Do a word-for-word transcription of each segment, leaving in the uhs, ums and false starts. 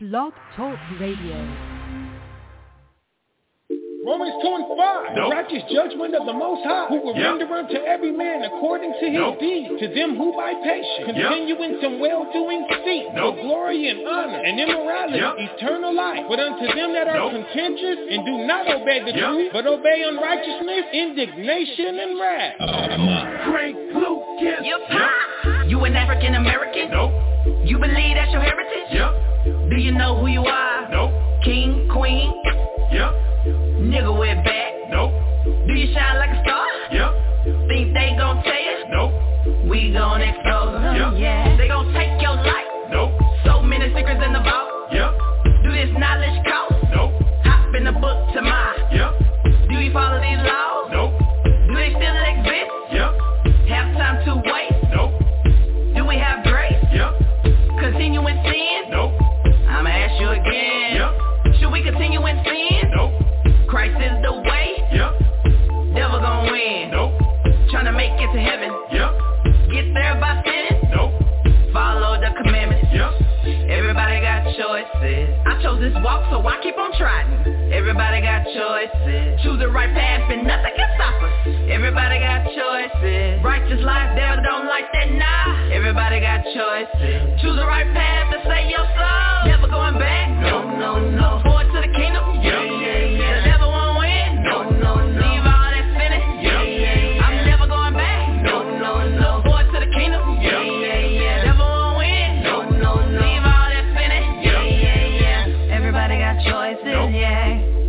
Blog Talk Radio. Romans two and five, nope. The righteous judgment of the Most High, who will yep. render unto every man according to his nope. deeds, to them who by patience continue yep. in some well-doing seek nope. for glory and honor and immorality, yep. eternal life. But unto them that are nope. contentious and do not obey the yep. truth, but obey unrighteousness, indignation, and wrath. Oh, come on. Frank Lucas. Yep. Yep. You an African American? Nope. You believe that's your heritage? Yep. Do you know who you are? Nope. King, queen? Yep. Nigga with back? Nope. Do you shine like a star? Yep. Think they gon' tell you? Nope. We gon' expose them, yep. yeah. They gon' take your life? Nope. So many secrets in the vault? Yep. Do this knowledge cost? Nope. Hop in the book to my? Yep. Do you follow these laws? Nope. Do they still exist? Yep. Have time to wait? Nope. Do we have grace? Yep. Continue in sin? Nope. I'ma ask you again. Yep. Should we continue in sin? Nope. Christ is the way? Yep. Devil gon' win? Nope. Tryna make it to heaven? Yep. Get there by sinning? Nope. Follow the commandments? Yep. Everybody got choices. I chose this walk, so I keep on trying. Everybody got choices. Choose the right path and nothing can stop us. Everybody got choices. Righteous life, devil don't like that, nah. Everybody got choices. Choose the right path to save your soul. Never going back. No, no, no. Forward to the kingdom. Yeah, yeah, yeah. The devil won't win. No, no, no. Leave all that sinning. Yeah, yeah, yeah. I'm never going back. No, no, no. Forward to the kingdom. Yeah, yeah, yeah. The devil won't win. No, no, no. Leave all that sinning. Yeah, yeah, yeah. Everybody got choices. Nope. Yeah.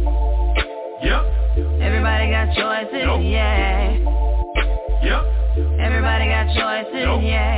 Yep. Everybody got choices. Nope. Yeah. Yep. Everybody got choices. Nope. Yeah.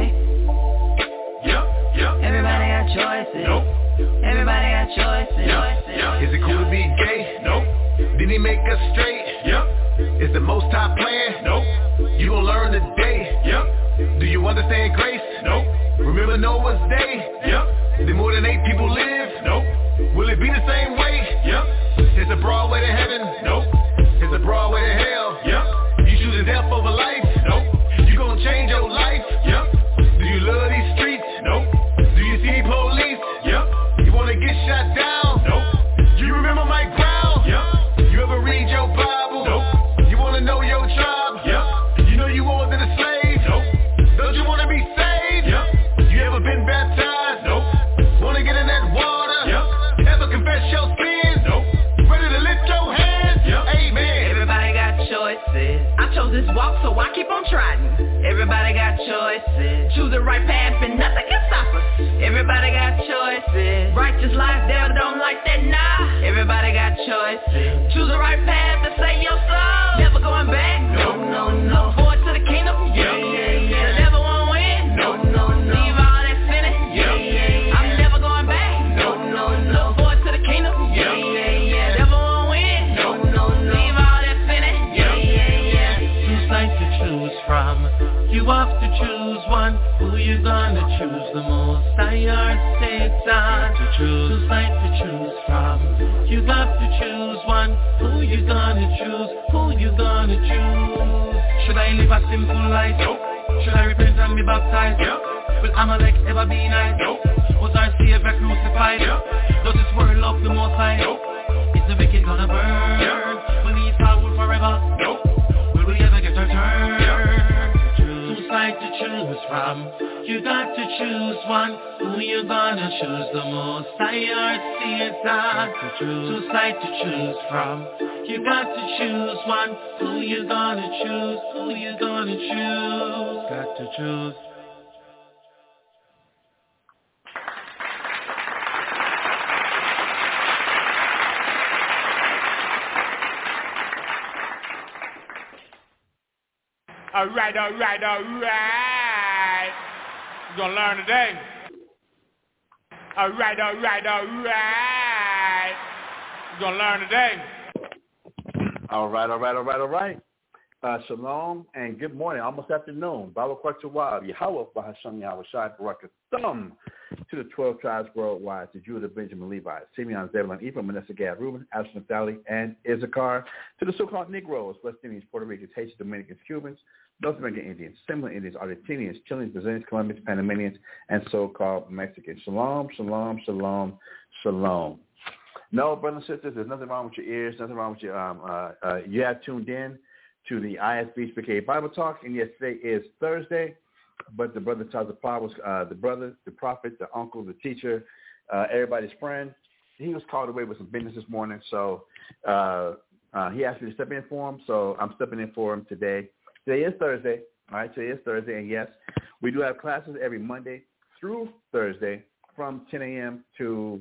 Yep. Yep. Everybody got choices. Nope. Everybody got choices. Yep. Yep. Is it cool to be gay? Nope. Did he make us straight? Yep. Is the Most High plan? Nope. You gon' learn today. Yep. Do you understand grace? Nope. Remember Noah's day? Yep. Did more than eight people live? Nope. Will it be the same way? Yep. Is a broad way to heaven? Nope. Is a broad way to hell? Yep. You choosing death over life? Nope. You gon' change your life? Yep. Do you love these streets? Nope. Do you see police? Yep. You wanna get shot down? Nope. You remember Mike Brown? Yep. You ever read your Bible? Nope. You wanna know your tribe? Yep. You know you more than a slave? Nope. Don't you wanna be saved? Yep. You ever been baptized? Nope. Wanna get in that water? Yep. Ever confess your sins? Nope. Ready to lift your hands? Yep. Amen. Everybody got choices. I chose this walk, so I keep on trying. Everybody got choices. Choose the right path and nothing can stop us. Everybody got choices. Righteous life, devil don't like that, nah. Everybody got choices. Choose the right path to save your soul. Never going back. No, no, no. Forward to the kingdom. Yeah, yeah, yeah. The devil won't win. No, no, no. Leave all that sinning. Yeah, yeah, yeah. I'm never going back. No, no, no. Forward to the kingdom. Yeah, yeah, yeah. The devil won't win. No, no, no. Leave all that sinning. Yeah, yeah, yeah. Two sides to choose from. You have to choose one. Who you gonna choose the most? I or Satan to choose. Two sides to choose from. You have to choose one. Who you gonna choose? Who you gonna choose? Should I live a simple life? Nope. Should I repent and be baptized? Yep. Will Amalek ever be nice? Nope. Was our Savior crucified? Yep. Does this world love the Most High? Nope. Is the wicked gonna burn? Yep. Will Esau rule forever? Nope. Will we ever get our turn? Yep. Two sides to choose from. You got to choose one. Who you gonna choose the most? I or Satan to choose. Two sides to choose from. You got to choose one. Who you gonna choose? Who you gonna choose? Got to choose. All right, all right, all right. You're gonna learn today. All right, all right, all right. You're gonna learn today. All right, all right, all right, all right. Uh, shalom and good morning, almost afternoon. Baruch Hu Yahweh Bahasham Yahweh Shai Barak Thumb to the twelve tribes worldwide, to Judah, Benjamin, Levi, Simeon, Zebulun, Ephraim, Manasseh, Gad, Reuben, Asher, Naphtali, and Issachar, to the so-called Negroes, West Indians, Puerto Ricans, Haitians, Dominicans, Cubans, North American Indians, Similar Indians, Argentinians, Chileans, Brazilians, Colombians, Panamanians, and so-called Mexicans. Shalom, shalom, shalom, shalom. No, brothers and sisters, there's nothing wrong with your ears, nothing wrong with your, um, uh, uh, you have tuned in to the I S B H P K Bible Talk, and yes, today is Thursday. But the brother Tazapah was uh, the brother, the prophet, the uncle, the teacher, uh, everybody's friend. He was called away with some business this morning, so uh, uh, he asked me to step in for him. So I'm stepping in for him today. Today is Thursday, all right? Today is Thursday, and yes, we do have classes every Monday through Thursday from ten a.m. to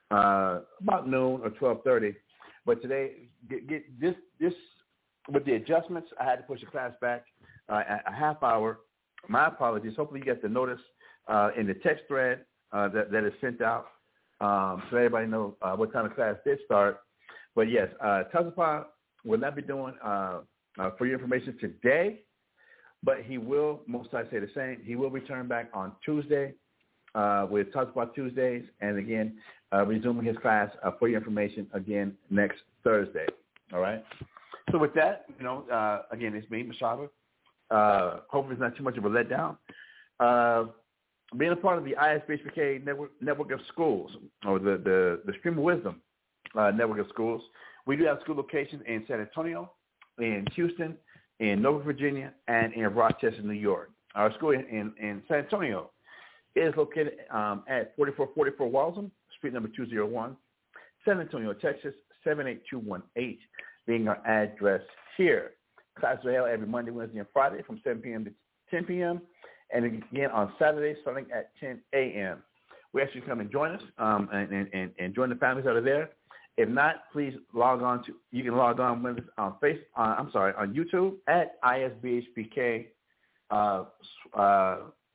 uh, about noon or twelve thirty. But today, get, get this this with the adjustments, I had to push the class back uh, a half hour. My apologies. Hopefully you get the notice uh, in the text thread uh, that, that is sent out um, so everybody knows uh, what time the class did start. But, yes, uh, Tazapah will not be doing uh, uh, for your information today, but he will most likely say the same. He will return back on Tuesday uh, with Tazapah Tuesdays, and, again, uh, resuming his class uh, for your information again next Thursday. All right? So with that, you know, uh, again, it's me, Mashaba. Uh, hopefully it's not too much of a letdown. Uh, being a part of the I S B H P K network, network of schools, or the, the, the Stream of Wisdom uh, network of schools, we do have school locations in San Antonio, in Houston, in Norfolk, Virginia, and in Rochester, New York. Our school in, in, in San Antonio is located um, at forty-four forty-four Walsham, street number two oh one, San Antonio, Texas, seven eight two one eight, being our address here. Classes are held every Monday, Wednesday, and Friday from seven p.m. to ten p.m. and again on Saturdays starting at ten a.m. We ask you to come and join us um, and, and, and join the families that are there. If not, please log on to, you can log on with us on face, uh, I'm sorry, on YouTube at I S B H P K uh, uh,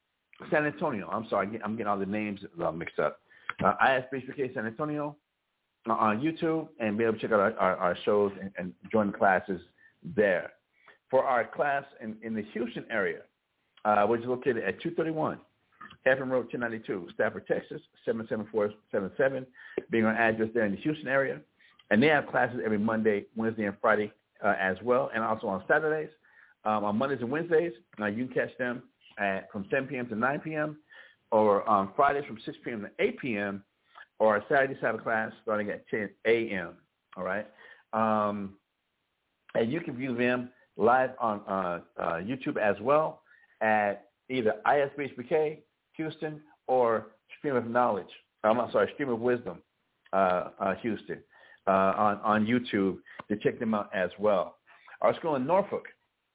San Antonio. I'm sorry, I'm getting all the names uh, mixed up. Uh, I S B H P K San Antonio uh, on YouTube, and be able to check out our, our, our shows and, and join the classes there. For our class in, in the Houston area, uh, which is located at two thirty-one Ephraim Road, ten ninety-two, Stafford, Texas, seven seven four seven seven, being our address there in the Houston area. And they have classes every Monday, Wednesday, and Friday uh, as well, and also on Saturdays. Um, on Mondays and Wednesdays, uh, you can catch them at from seven p.m. to nine p.m., or on Fridays from six p.m. to eight p.m., or Saturdays have a class starting at ten a.m., all right? Um, and you can view them live on uh, uh, YouTube as well at either I S B H P K Houston or Stream of Knowledge. I'm not sorry, Stream of Wisdom uh, uh, Houston uh, on on YouTube to check them out as well. Our school in Norfolk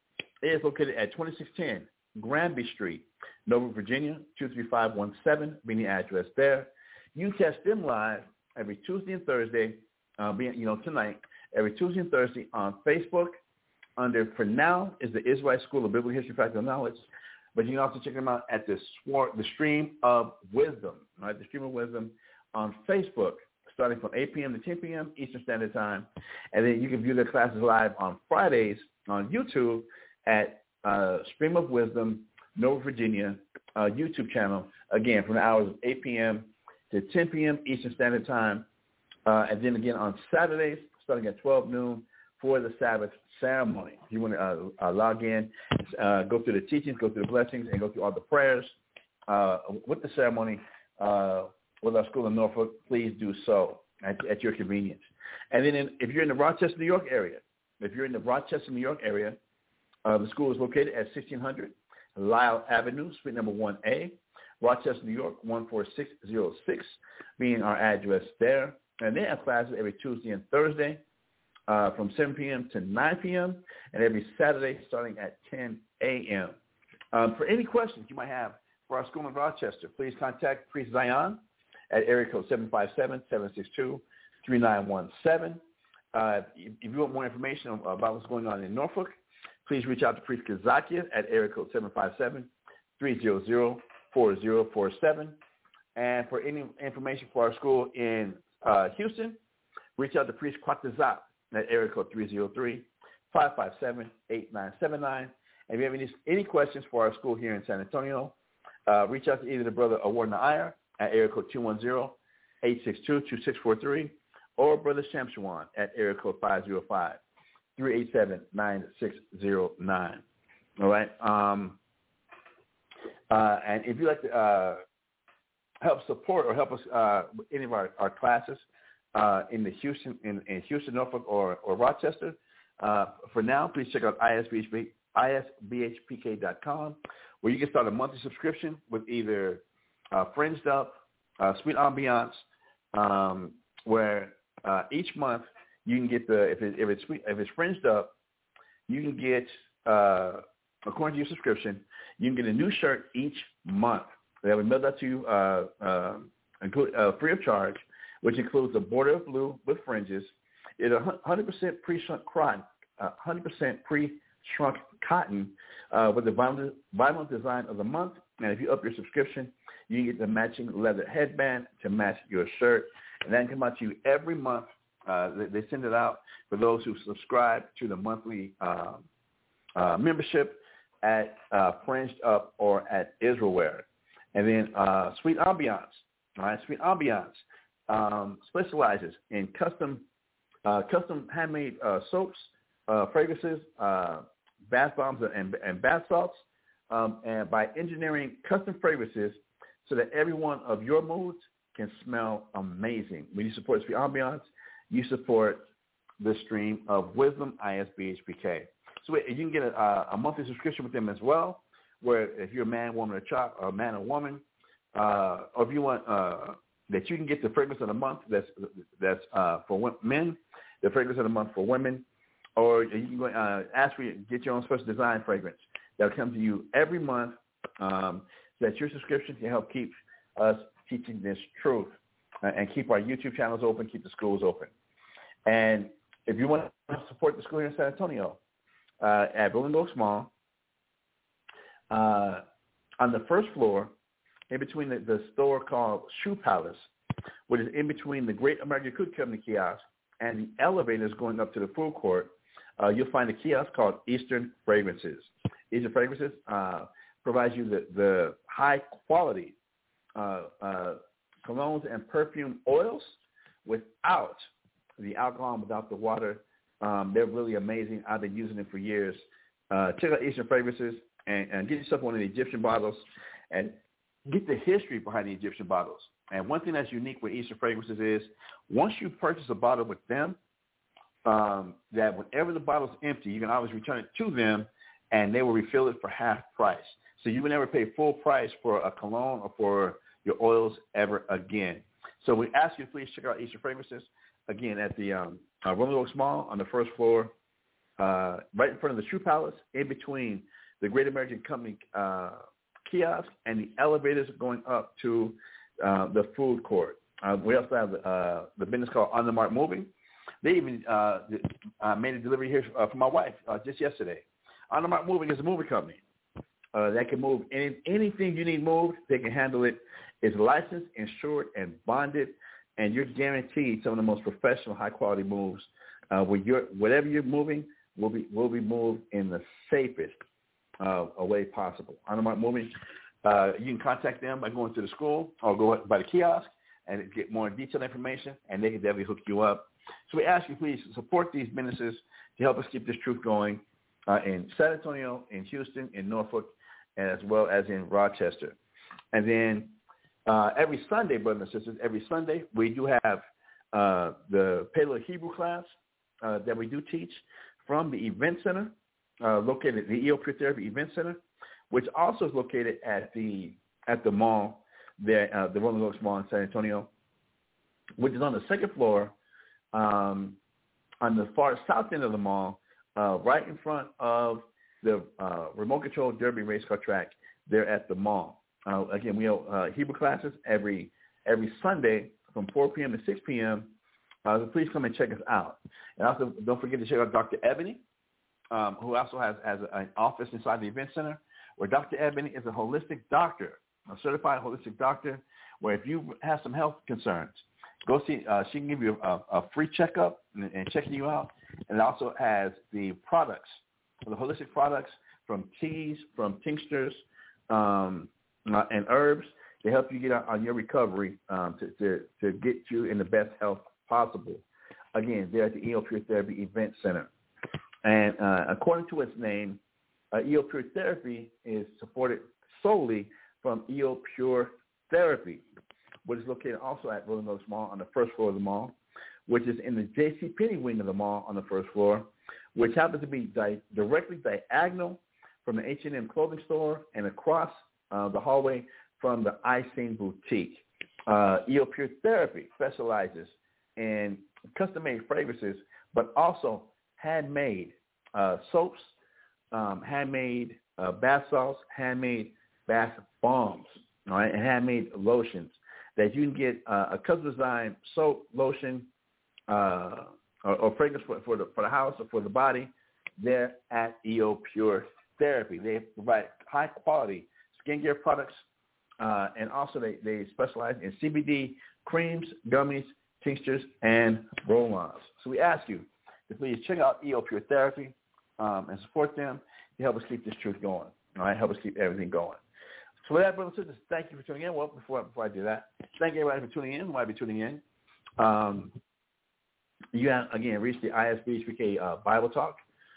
is located at twenty-six ten Granby Street, Norfolk, Virginia two three five one seven, being the address there. You can catch them live every Tuesday and Thursday, uh, being you know tonight every Tuesday and Thursday on Facebook. Under, for now, is the Israelite School of Biblical History, Practical Knowledge. But you can also check them out at the, swar- the Stream of Wisdom, right? The Stream of Wisdom on Facebook, starting from eight p.m. to ten p.m. Eastern Standard Time. And then you can view their classes live on Fridays on YouTube at uh, Stream of Wisdom, Norfolk, Virginia, uh, YouTube channel, again, from the hours of eight p.m. to ten p.m. Eastern Standard Time. Uh, and then again on Saturdays, starting at twelve noon, for the Sabbath ceremony. If you want to uh, uh, log in, uh, go through the teachings, go through the blessings, and go through all the prayers uh, with the ceremony uh, with our school in Norfolk, please do so at, at your convenience. And then in, if you're in the Rochester, New York area, if you're in the Rochester, New York area, uh, the school is located at sixteen hundred Lyle Avenue, Suite Number one A, Rochester, New York, one four six zero six, being our address there. And they have classes every Tuesday and Thursday, Uh, from seven p.m. to nine p.m., and every Saturday starting at ten a.m. Um, for any questions you might have for our school in Rochester, please contact Priest Zion at area code seven five seven, seven six two, three nine one seven. Uh, if, if you want more information about what's going on in Norfolk, please reach out to Priest Kazakia at area code seven five seven, three zero zero, four zero four seven. And for any information for our school in uh, Houston, reach out to Priest Kwatazap at area code three zero three, five five seven, eight nine seven nine. And if you have any, any questions for our school here in San Antonio, uh, reach out to either the brother Awar Nair at area code two one zero, eight six two, two six four three, or Brother Shamshawan at area code five zero five, three eight seven, nine six zero nine. All right. Um, uh, and if you'd like to uh, help support or help us uh, with any of our, our classes uh, in the Houston, in, in Houston, Norfolk, or, or Rochester, uh, for now, please check out I S B H P K dot com, where you can start a monthly subscription with either uh, Fringed Up, uh, Sweet Ambiance, um, where uh, each month you can get the if, it, if it's sweet, if it's Fringed Up, you can get uh, according to your subscription, you can get a new shirt each month. They will mail that to you uh, uh, include, uh, free of charge, which includes a border of blue with fringes. It's a one hundred percent pre-shrunk cotton, uh, one hundred percent pre-shrunk cotton uh, with the vinyl, vinyl design of the month. And if you up your subscription, you can get the matching leather headband to match your shirt. And that can come out to you every month. Uh, they, they send it out for those who subscribe to the monthly uh, uh, membership at uh, Fringed Up or at Israelwear. And then uh, Sweet Ambiance, all right? Sweet Ambiance um, specializes in custom uh, custom handmade uh, soaps, uh, fragrances, uh, bath bombs, and, and bath salts, um, and by engineering custom fragrances so that every one of your moods can smell amazing. When you support Sweet Ambiance, you support the stream of wisdom, I S B H P K. So you can get a, a monthly subscription with them as well, where if you're a man, woman, or child, or a man or woman, uh, or if you want uh, that you can get the fragrance of the month that's that's uh, for men, the fragrance of the month for women, or you can uh, ask for you, get your own special design fragrance that will come to you every month. Um, so that your subscription can help keep us teaching this truth uh, and keep our YouTube channels open, keep the schools open. And if you want to support the school here in San Antonio, uh, at Rolling Oaks Mall, uh, on the first floor, in between the, the store called Shoe Palace, which is in between the Great American Cook Company kiosk and the elevators going up to the food court, uh, you'll find a kiosk called Eastern Fragrances. Eastern Fragrances uh, provides you the, the high-quality uh, uh, colognes and perfume oils without the alcohol and without the water. Um, they're really amazing. I've been using them for years. Uh, check out Eastern Fragrances and, and get yourself one of the Egyptian bottles and get the history behind the Egyptian bottles. And one thing that's unique with Eastern Fragrances is once you purchase a bottle with them, um, that whenever the bottle's empty, you can always return it to them, and they will refill it for half price. So you will never pay full price for a cologne or for your oils ever again. So we ask you to please check out Eastern Fragrances, again, at the um, uh, Rolling Oaks Mall on the first floor, uh, right in front of the Shoe Palace, in between the Great American Company uh, kiosk and the elevators going up to uh, the food court. Uh, we also have uh, the business called On the Mark Moving. They even uh, uh, made a delivery here uh, for my wife uh, just yesterday. On the Mark Moving is a moving company uh, that can move any, anything you need moved. They can handle it. It's licensed, insured, and bonded, and you're guaranteed some of the most professional, high-quality moves. Uh, where you're, whatever you're moving will be will be moved in the safest uh, way possible. On the Mark Moving, uh, you can contact them by going to the school or go by the kiosk and get more detailed information, and they can definitely hook you up. So we ask you, please, support these businesses to help us keep this truth going uh, in San Antonio, in Houston, in Norfolk, as well as in Rochester. And then uh, every Sunday, brothers and sisters, every Sunday, we do have uh, the Paleo Hebrew class uh, that we do teach from the Event Center, uh, located at the E O Pure Therapy Event Center, which also is located at the at the mall, there, uh, the Rolling Oaks Mall in San Antonio, which is on the second floor, um, on the far south end of the mall, uh, right in front of the uh, remote control Derby race car track there at the mall. Uh, again, we have uh, Hebrew classes every every Sunday from four p.m. to six p.m. Uh, so please come and check us out. And also, don't forget to check out Doctor Ebony, um, who also has, has an office inside the Event Center, where Doctor Ebony is a holistic doctor, a certified holistic doctor, where if you have some health concerns, go see. Uh, she can give you a, a free checkup and, and checking you out. And it also has the products, the holistic products from teas, from tinctures, um, uh, and herbs. to help you get on, on your recovery um, to, to, to get you in the best health possible. Again, they're at the E O Pure Therapy Event Center. And uh, according to its name, uh, E O Pure Therapy is supported solely from E O Pure Therapy, which is located also at Rolling Oaks Mall on the first floor of the mall, which is in the JCPenney wing of the mall on the first floor, which happens to be di- directly diagonal from the H and M clothing store and across uh, the hallway from the Icing Boutique. Uh, E O Pure Therapy specializes in custom-made fragrances, but also handmade uh, soaps, um, handmade uh, bath salts, handmade bath bombs, all right, and handmade lotions that you can get uh, a custom-designed soap, lotion, uh, or, or fragrance for, for, the, for the house or for the body there at E O Pure Therapy. They provide high-quality skincare products, uh, and also they, they specialize in C B D creams, gummies, tinctures, and roll-ons. So we ask you to please check out E O Pure Therapy um, and support them to help us keep this truth going, all right, help us keep everything going. So with that, brothers and sisters, thank you for tuning in. Well, before, before I do that, thank everybody for tuning in, why be tuning in. Um, you have, again, reached the I S B H P K uh, Bible Talk.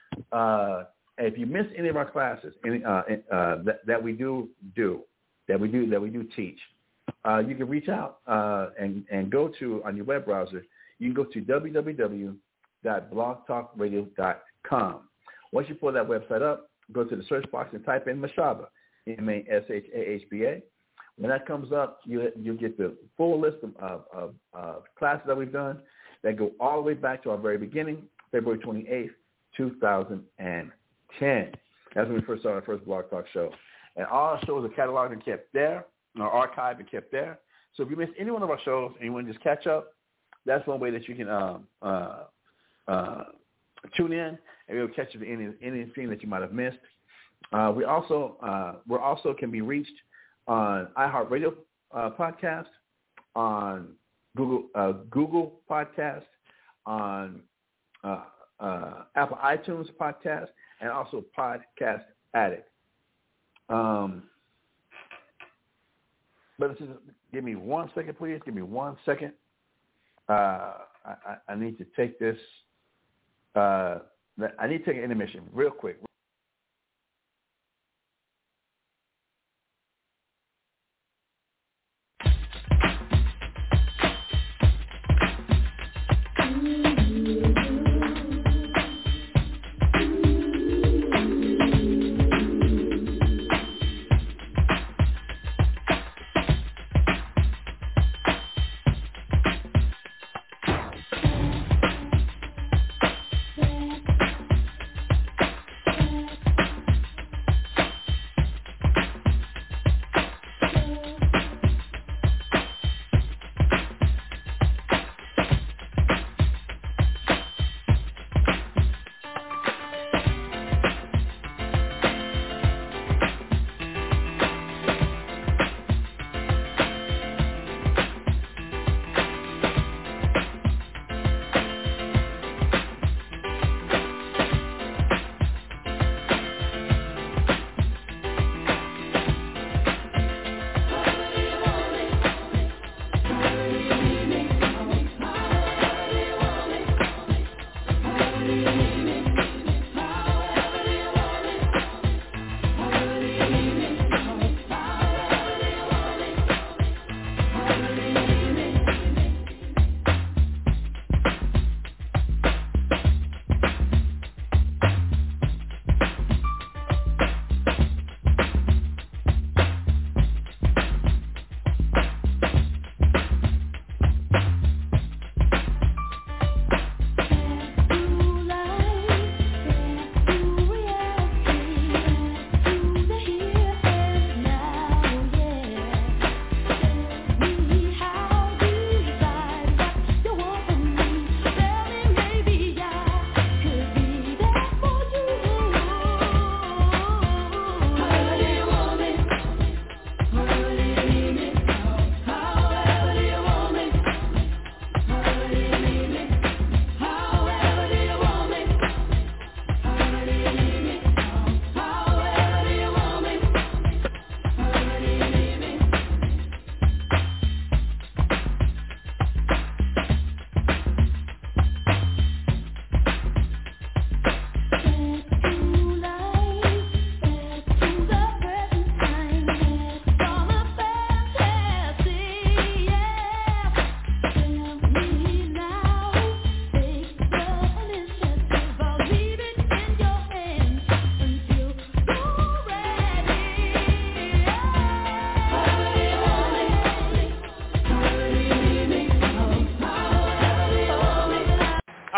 Uh, if you miss any of our classes any, uh, uh, that, that we do do, that we do, that we do teach, uh, you can reach out uh, and, and go to, on your web browser, you can go to w w w dot blog talk radio dot com. Once you pull that website up, go to the search box and type in Mashahba, M A S H A H B A. When that comes up, you, you'll get the full list of, of, of, of classes that we've done that go all the way back to our very beginning, February twenty-eighth, two thousand ten. That's when we first started our first Blog Talk show. And all our shows are cataloged and kept there, or archived and kept there. So if you missed any one of our shows and you want to just catch up, that's one way that you can um, uh, uh, tune in, and we'll catch you for any, anything that you might have missed. Uh, we also uh, we also can be reached on iHeartRadio uh, podcast, on Google uh, Google podcast, on uh, uh, Apple iTunes podcast, and also Podcast Addict. Um, but just give me one second, please. Give me one second. Uh, I, I need to take this. Uh, I need to take an intermission real quick.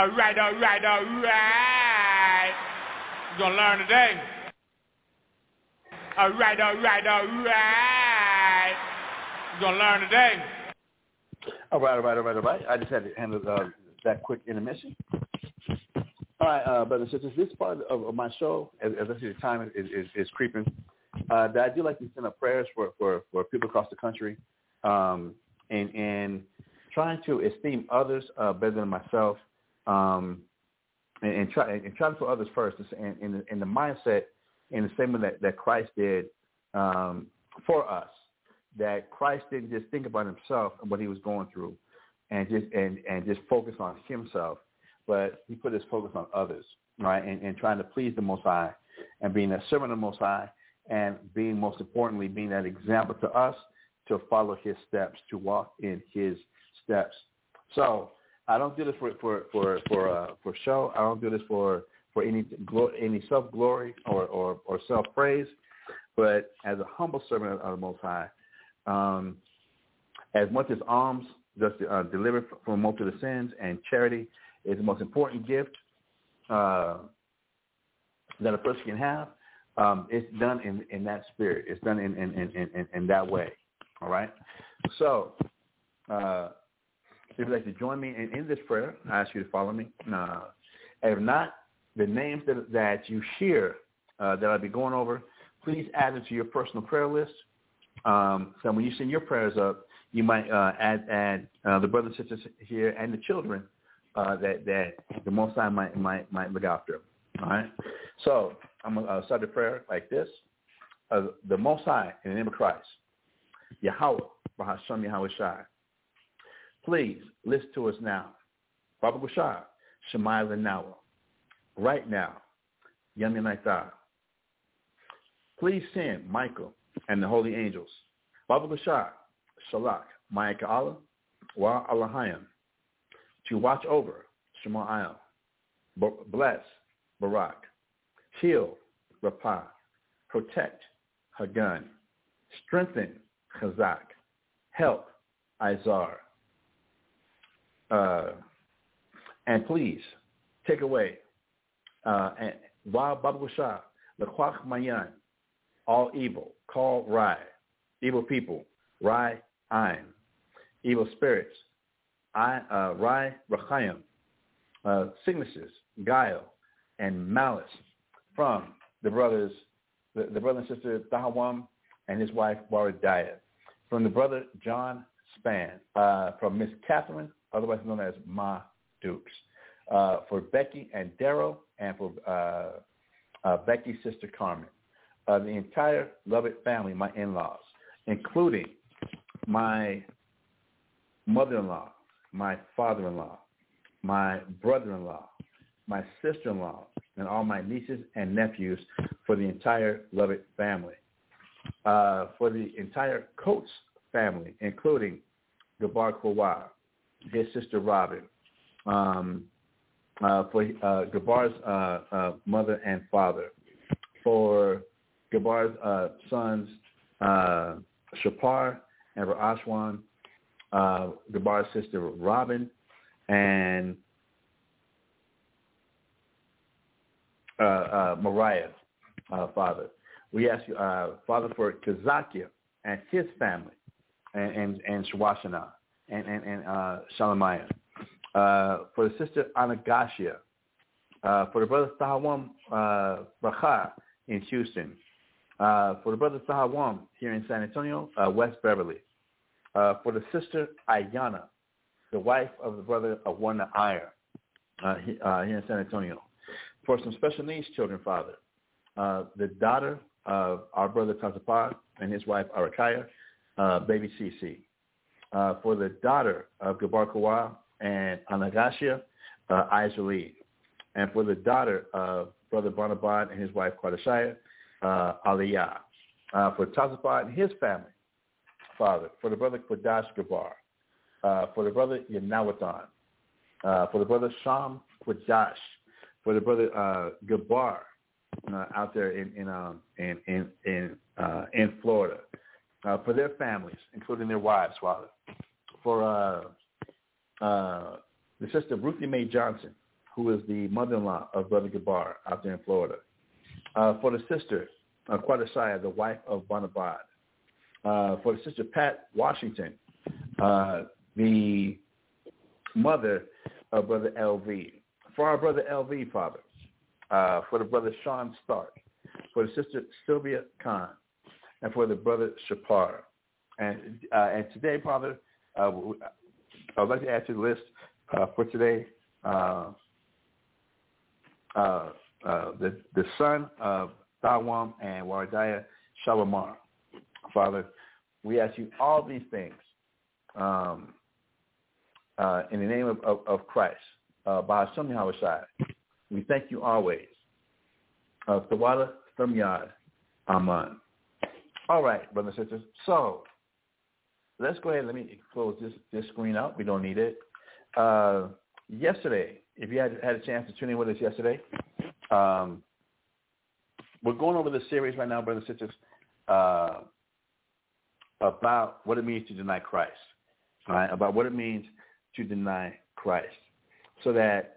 All right, all right, all right. You're gonna learn today. All right, all right, all right. You're gonna learn today. All right, all right, all right, all right. I just had to handle uh, that quick intermission. All right, uh, brothers and sisters, this part of, of my show, as, as I see the time is, is, is creeping, uh, that I do like to send up prayers for, for, for people across the country, um, and, and trying to esteem others uh, better than myself, um, and, and try and try to put others first, in, in, the, in the mindset, in the same way that, that Christ did um, for us. That Christ didn't just think about himself and what he was going through, and just and, and just focus on himself, but he put his focus on others, right? And, and trying to please the Most High, and being a servant of the Most High, and being most importantly being that example to us to follow his steps, to walk in his steps. So I don't do this for for for for, uh, for show. I don't do this for for any any self glory or, or, or self praise, but as a humble servant of the Most High. Um, as much as alms just uh, deliver from most of the sins, and charity is the most important gift uh, that a person can have, um, it's done in, in that spirit. It's done in, in, in, in, in that way. All right? So uh, if you'd like to join me in, in this prayer, I ask you to follow me. Uh, if not, the names that, that you hear uh, that I'll be going over, please add them to your personal prayer list. Um, so when you send your prayers up, you might uh, add add uh, the brothers and sisters here and the children uh, that that the Most High might might might look after. All right. So I'm gonna uh, start the prayer like this: uh, the Most High, in the name of Christ, Yahweh, Bahasham Yahweh Shai. Please listen to us now, Baba Gushar, Shemai Lenawa, right now, Yami Naita. Please send Michael and the holy angels, Baba Gushar, Shalak, Ma'aka Allah, Wa Allahayim, to watch over Shema Ayel, B- bless Barak, heal Rapah, protect Hagan, strengthen Chazak, help Izar, uh, and please take away uh, and Wa Baba Gushar, Lekwach Mayan, all evil, call Rai, evil people, Rai, Ain, evil spirits, I, uh, Rai, Rachayim, uh, sicknesses, guile, and malice from the brothers, the, the brother and sister Dahawam and his wife Waradaya, from the brother John Span, uh, from Miss Catherine, otherwise known as Ma Dukes, uh, for Becky and Daryl, and for uh, uh, Becky's sister Carmen. Uh, the entire Lovett family, my in-laws, including my mother-in-law, my father-in-law, my brother-in-law, my sister-in-law, and all my nieces and nephews, for the entire Lovett family. Uh, for the entire Coates family, including Gabar Kawar, his sister Robin, um, uh, for uh, Gabar's uh, uh, mother and father, for Gabar's uh, sons, uh, Shapar and Ra'ashwan, uh, Gabar's sister Robin, and uh, uh, Mariah, uh, Father. We ask you, uh, Father, for Kazakia and his family, and and, and Shawashana, and, and, and uh, Shalamaya. Uh, for the sister Anagashia, uh, for the brother Sahawam uh, Bracha in Houston, Uh, for the brother Sahawam here in San Antonio, uh, West Beverly. Uh, for the sister Ayana, the wife of the brother Awana Iyer uh, he, uh, here in San Antonio. For some special needs children, Father, uh, the daughter of our brother Tazapar and his wife Arakaya, uh, baby Cece. Uh, for the daughter of Gabar Kawa and Anagashia, uh, Izraeli. And for the daughter of brother Barnabad and his wife Quadashaya, Uh, Aliyah, uh, for Tazapar and his family, Father, for the brother Quadash Gabar, uh, for the brother Yanawatan, uh, for the brother Sham Quadash, for the brother uh, Gabar uh, out there in in um, in in in, uh, in Florida, uh, for their families, including their wives, Father, for uh, uh, the sister Ruthie Mae Johnson who is the mother-in-law of Brother Gabar out there in Florida. Uh, for the sister, uh, Quadashaya, the wife of Bonabad. Uh, for the sister Pat Washington, uh, the mother of Brother L V. For our brother L V, Father. Uh, for the brother Sean Stark. For the sister Sylvia Khan. And for the brother Shapar. And uh, and today, Father, uh, I would like to add to the list uh, for today uh, uh, uh, the, the son of Dawam and Wardaya Shalamar. Father, we ask you all these things um, uh, in the name of, of, of Christ, uh, by Hashem Yahushua. We thank you always. Uh, Tawada Stamyad Aman. All right, brothers and sisters. So let's go ahead. Let me close this, this screen out. We don't need it. Uh, yesterday, if you had had a chance to tune in with us yesterday, um, we're going over the series right now, brothers and sisters, uh, about what it means to deny Christ, all right? About what it means to deny Christ. So that,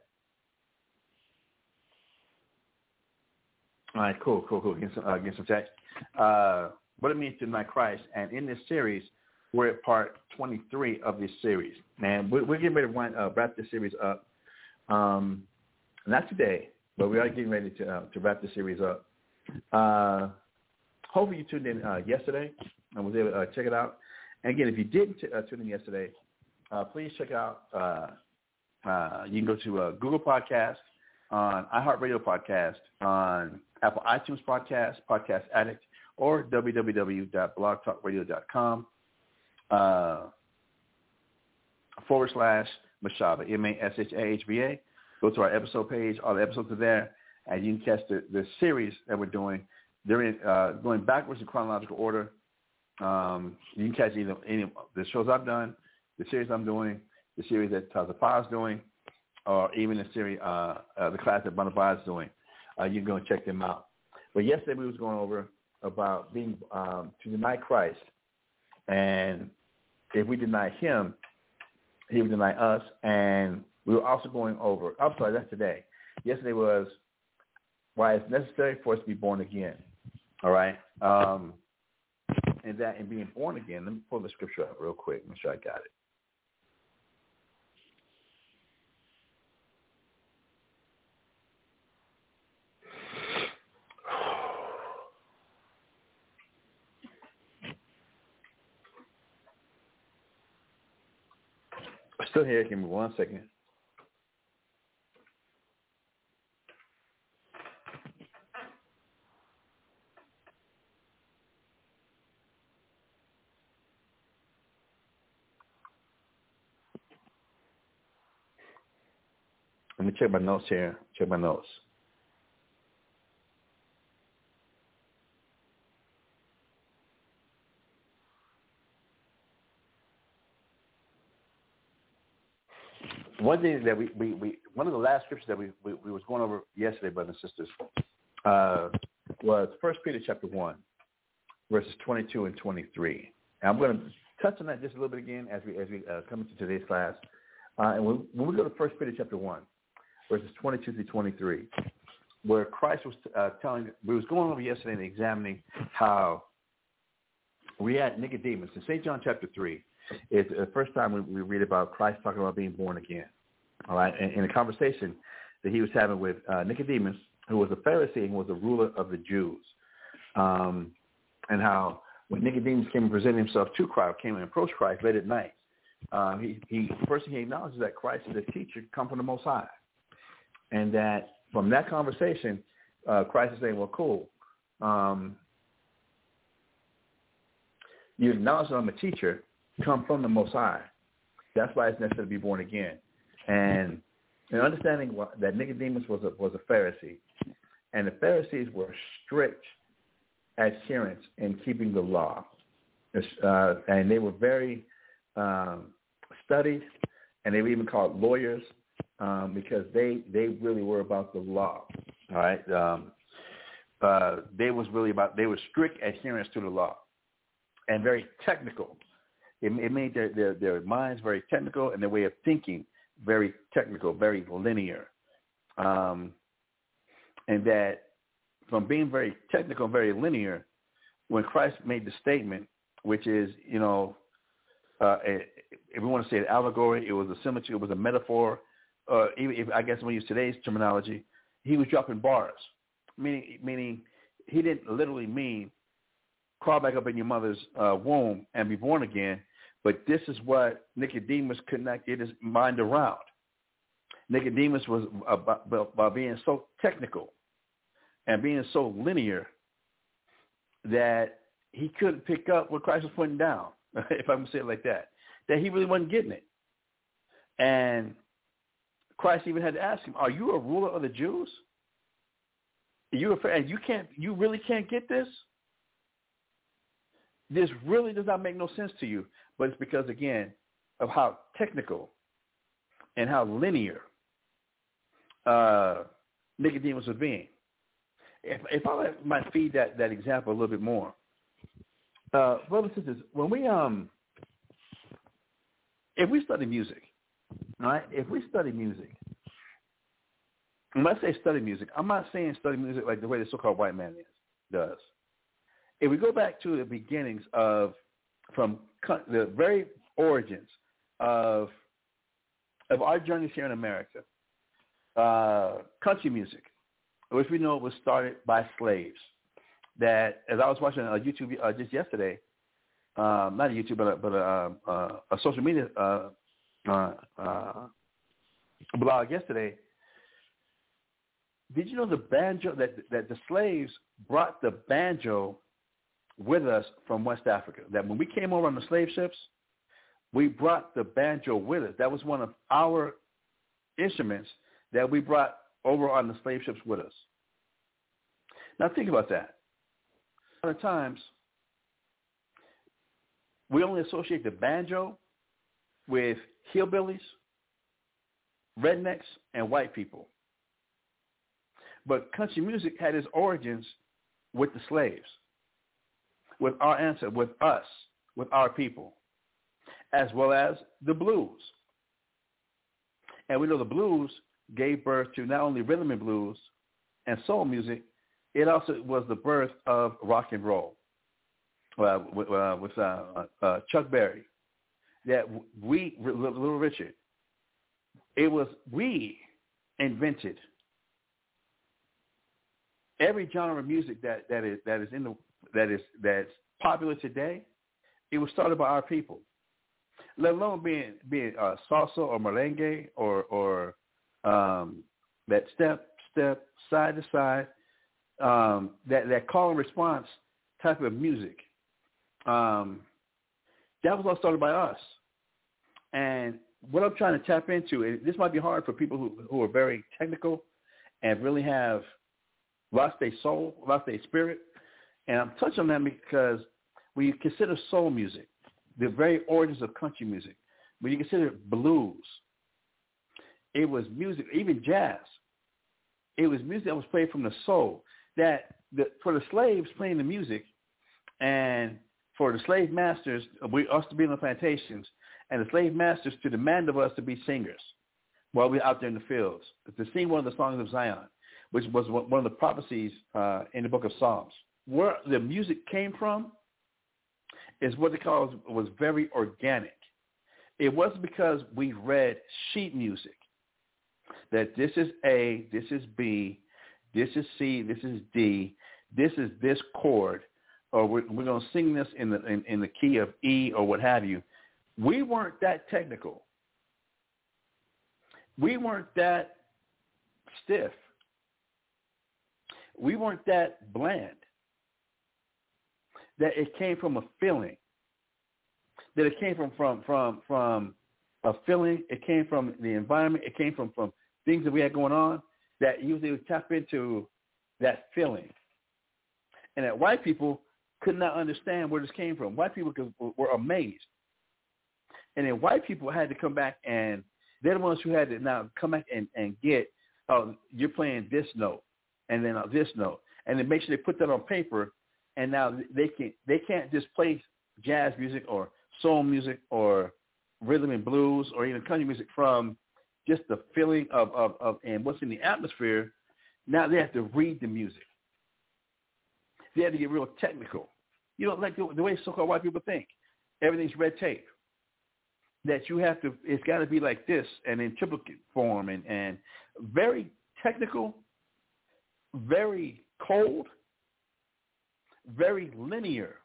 all right, cool, cool, cool. Get some, uh, get some text. Uh, what it means to deny Christ. And in this series, we're at part twenty-three of this series. And we're, we're getting ready to wind, uh, wrap this series up. Um, not today, but we are getting ready to uh, to wrap the series up. Uh, hopefully you tuned in uh, yesterday and was able to uh, check it out. And again, if you didn't t- uh, tune in yesterday, uh, please check out, uh, uh, you can go to uh, Google Podcast, on iHeartRadio Podcast, on Apple iTunes Podcast, Podcast Addict, or w w w dot blog talk radio dot com uh, forward slash Mashaba, M A S H A H B A. Go to our episode page. All the episodes are there, and you can catch the, the series that we're doing. They're in, uh, going backwards in chronological order. Um, you can catch either any of the shows I've done, the series I'm doing, the series that Tazapah is doing, or even the series, uh, uh, the class that Bonabad is doing. Uh, you can go and check them out. But yesterday we was going over about being um, to deny Christ, and if we deny Him, He would deny us. And we were also going over. I'm sorry, that's today. Yesterday was why it's necessary for us to be born again. All right. Um, and that in being born again, let me pull the scripture up real quick. Make sure I got it. I'm still here. Give me one second. Let me check my notes here. Check my notes. One thing that we, we, we one of the last scriptures that we, we, we was going over yesterday, brothers and sisters, uh, was First Peter chapter one, verses twenty-two and twenty-three. And I'm going to touch on that just a little bit again as we as we uh, come into today's class. Uh, and when, when we go to First Peter chapter one, verses twenty-two through twenty-three, where Christ was uh, telling, we was going over yesterday and examining how we had Nicodemus in Saint John chapter three. It's the first time we, we read about Christ talking about being born again. All right, and in a conversation that he was having with uh, Nicodemus, who was a Pharisee and was a ruler of the Jews, um, and how when Nicodemus came and presented himself to Christ, came and approached Christ late at night, uh, he, he first he acknowledges that Christ is a teacher come from the Most High, and that from that conversation, uh, Christ is saying, "Well, cool, um, you acknowledge that I'm a teacher, come from the Most High. That's why it's necessary to be born again." And in understanding what, that Nicodemus was a, was a Pharisee, and the Pharisees were strict adherents in keeping the law, uh, and they were very um, studied, and they were even called lawyers um, because they they really were about the law. All right, um, uh, they was really about they were strict adherents to the law, and very technical. It, it made their, their their minds very technical and their way of thinking very technical, very linear. um, and that from being very technical, very linear, when Christ made the statement, which is, you know, uh, if we want to say an allegory, it was a symmetry, it was a metaphor. Uh, even if, I guess when we use today's terminology, he was dropping bars, meaning meaning he didn't literally mean crawl back up in your mother's uh, womb and be born again, but this is what Nicodemus could not get his mind around. Nicodemus was about, about being so technical and being so linear that he couldn't pick up what Christ was putting down, if I can say it like that, that he really wasn't getting it. And Christ even had to ask him, are you a ruler of the Jews? Are you a, and you can't, you really can't get this? This really does not make no sense to you, but it's because, again, of how technical and how linear uh, Nicodemus was being. If, if I might feed that, that example a little bit more, uh, brothers and sisters, when we um, if we study music, right? If we study music, and when I say study music, I'm not saying study music like the way the so-called white man is, does. If we go back to the beginnings of, from the very origins of of our journeys here in America, uh, country music, which we know was started by slaves. That, as I was watching a YouTube uh, just yesterday, um, not a YouTube, but a, but a, uh, a social media uh, uh, uh, blog yesterday. Did you know the banjo that that the slaves brought the banjo with us from West Africa? That when we came over on the slave ships, we brought the banjo with us. That was one of our instruments that we brought over on the slave ships with us. Now think about that. A lot of times, we only associate the banjo with hillbillies, rednecks, and white people. But country music had its origins with the slaves, with our ancestors, with us, with our people, as well as the blues. And we know the blues gave birth to not only rhythm and blues and soul music, it also was the birth of rock and roll uh, with, uh, with uh, uh, Chuck Berry. That we, Little Richard, it was we invented every genre of music that, that is that is in the that is that's popular today. It was started by our people. Let alone being being uh, salsa or merengue or or um, that step step side to side, um, that that call and response type of music. Um, that was all started by us. And what I'm trying to tap into, and this might be hard for people who who are very technical and really have lost their soul, lost their spirit. And I'm touching on that because when you consider soul music, the very origins of country music, when you consider blues, it was music, even jazz. It was music that was played from the soul. That the, for the slaves playing the music, and for the slave masters, we us to be on the plantations, and the slave masters to demand of us to be singers while we're out there in the fields, to sing one of the songs of Zion, which was one of the prophecies uh, in the book of Psalms. Where the music came from is what they call was very organic. It wasn't because we read sheet music that this is A, this is B, this is C, this is D, this is this chord, or we're, we're going to sing this in the in, in the key of E or what have you. We weren't that technical. We weren't that stiff. We weren't that bland. That it came from a feeling. That it came from from from from a feeling. It came from the environment. It came from from things that we had going on. That usually would tap into that feeling. And that white people could not understand where this came from. White people were amazed. And then white people had to come back, and they're the ones who had to now come back and, and get, oh, you're playing this note, and then uh, this note, and then make sure they put that on paper. And now they can they can't just play jazz music or soul music or rhythm and blues or even country music from just the feeling of, of, of and what's in the atmosphere. Now they have to read the music. They have to get real technical. You know, like the, the way so-called white people think. Everything's red tape. That you have to, it's got to be like this and in triplicate form and, and very technical, very cold, very linear.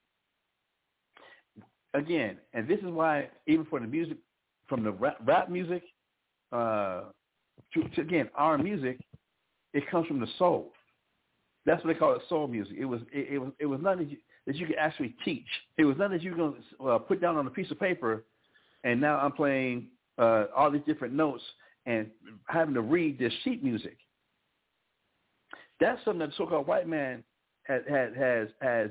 Again, and this is why even for the music, from the rap, rap music uh, to, to, again, our music, it comes from the soul. That's what they call it, soul music. It was it, it was it was nothing that you, that you could actually teach. It was nothing that you were going to uh, put down on a piece of paper, and now I'm playing uh, all these different notes and having to read this sheet music. That's something that the so-called white man has has has, has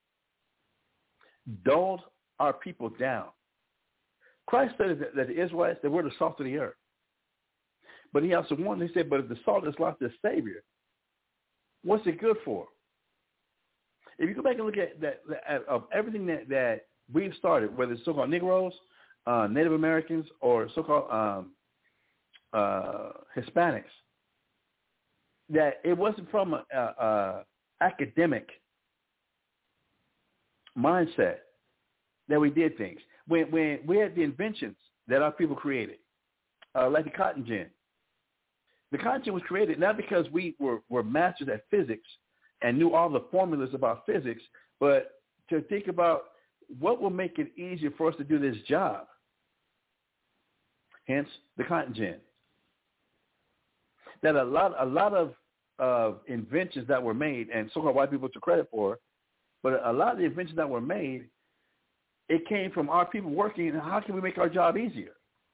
dulled our people down. Christ said that, that the Israelites, they were the salt of the earth. But he also warned, he said, but if the salt has lost its savior, what's it good for? If you go back and look at that, at, of everything that, that we've started, whether it's so-called Negroes, uh, Native Americans, or so-called um, uh, Hispanics, that it wasn't from an academic mindset that we did things. When, when we had the inventions that our people created, uh, like the cotton gin. The cotton gin was created not because we were, were masters at physics and knew all the formulas about physics, but to think about what will make it easier for us to do this job. Hence, the cotton gin. That a lot, a lot of uh, inventions that were made, and so-called white people took credit for, but a lot of the inventions that were made, it came from our people working, and how can we make our job easier?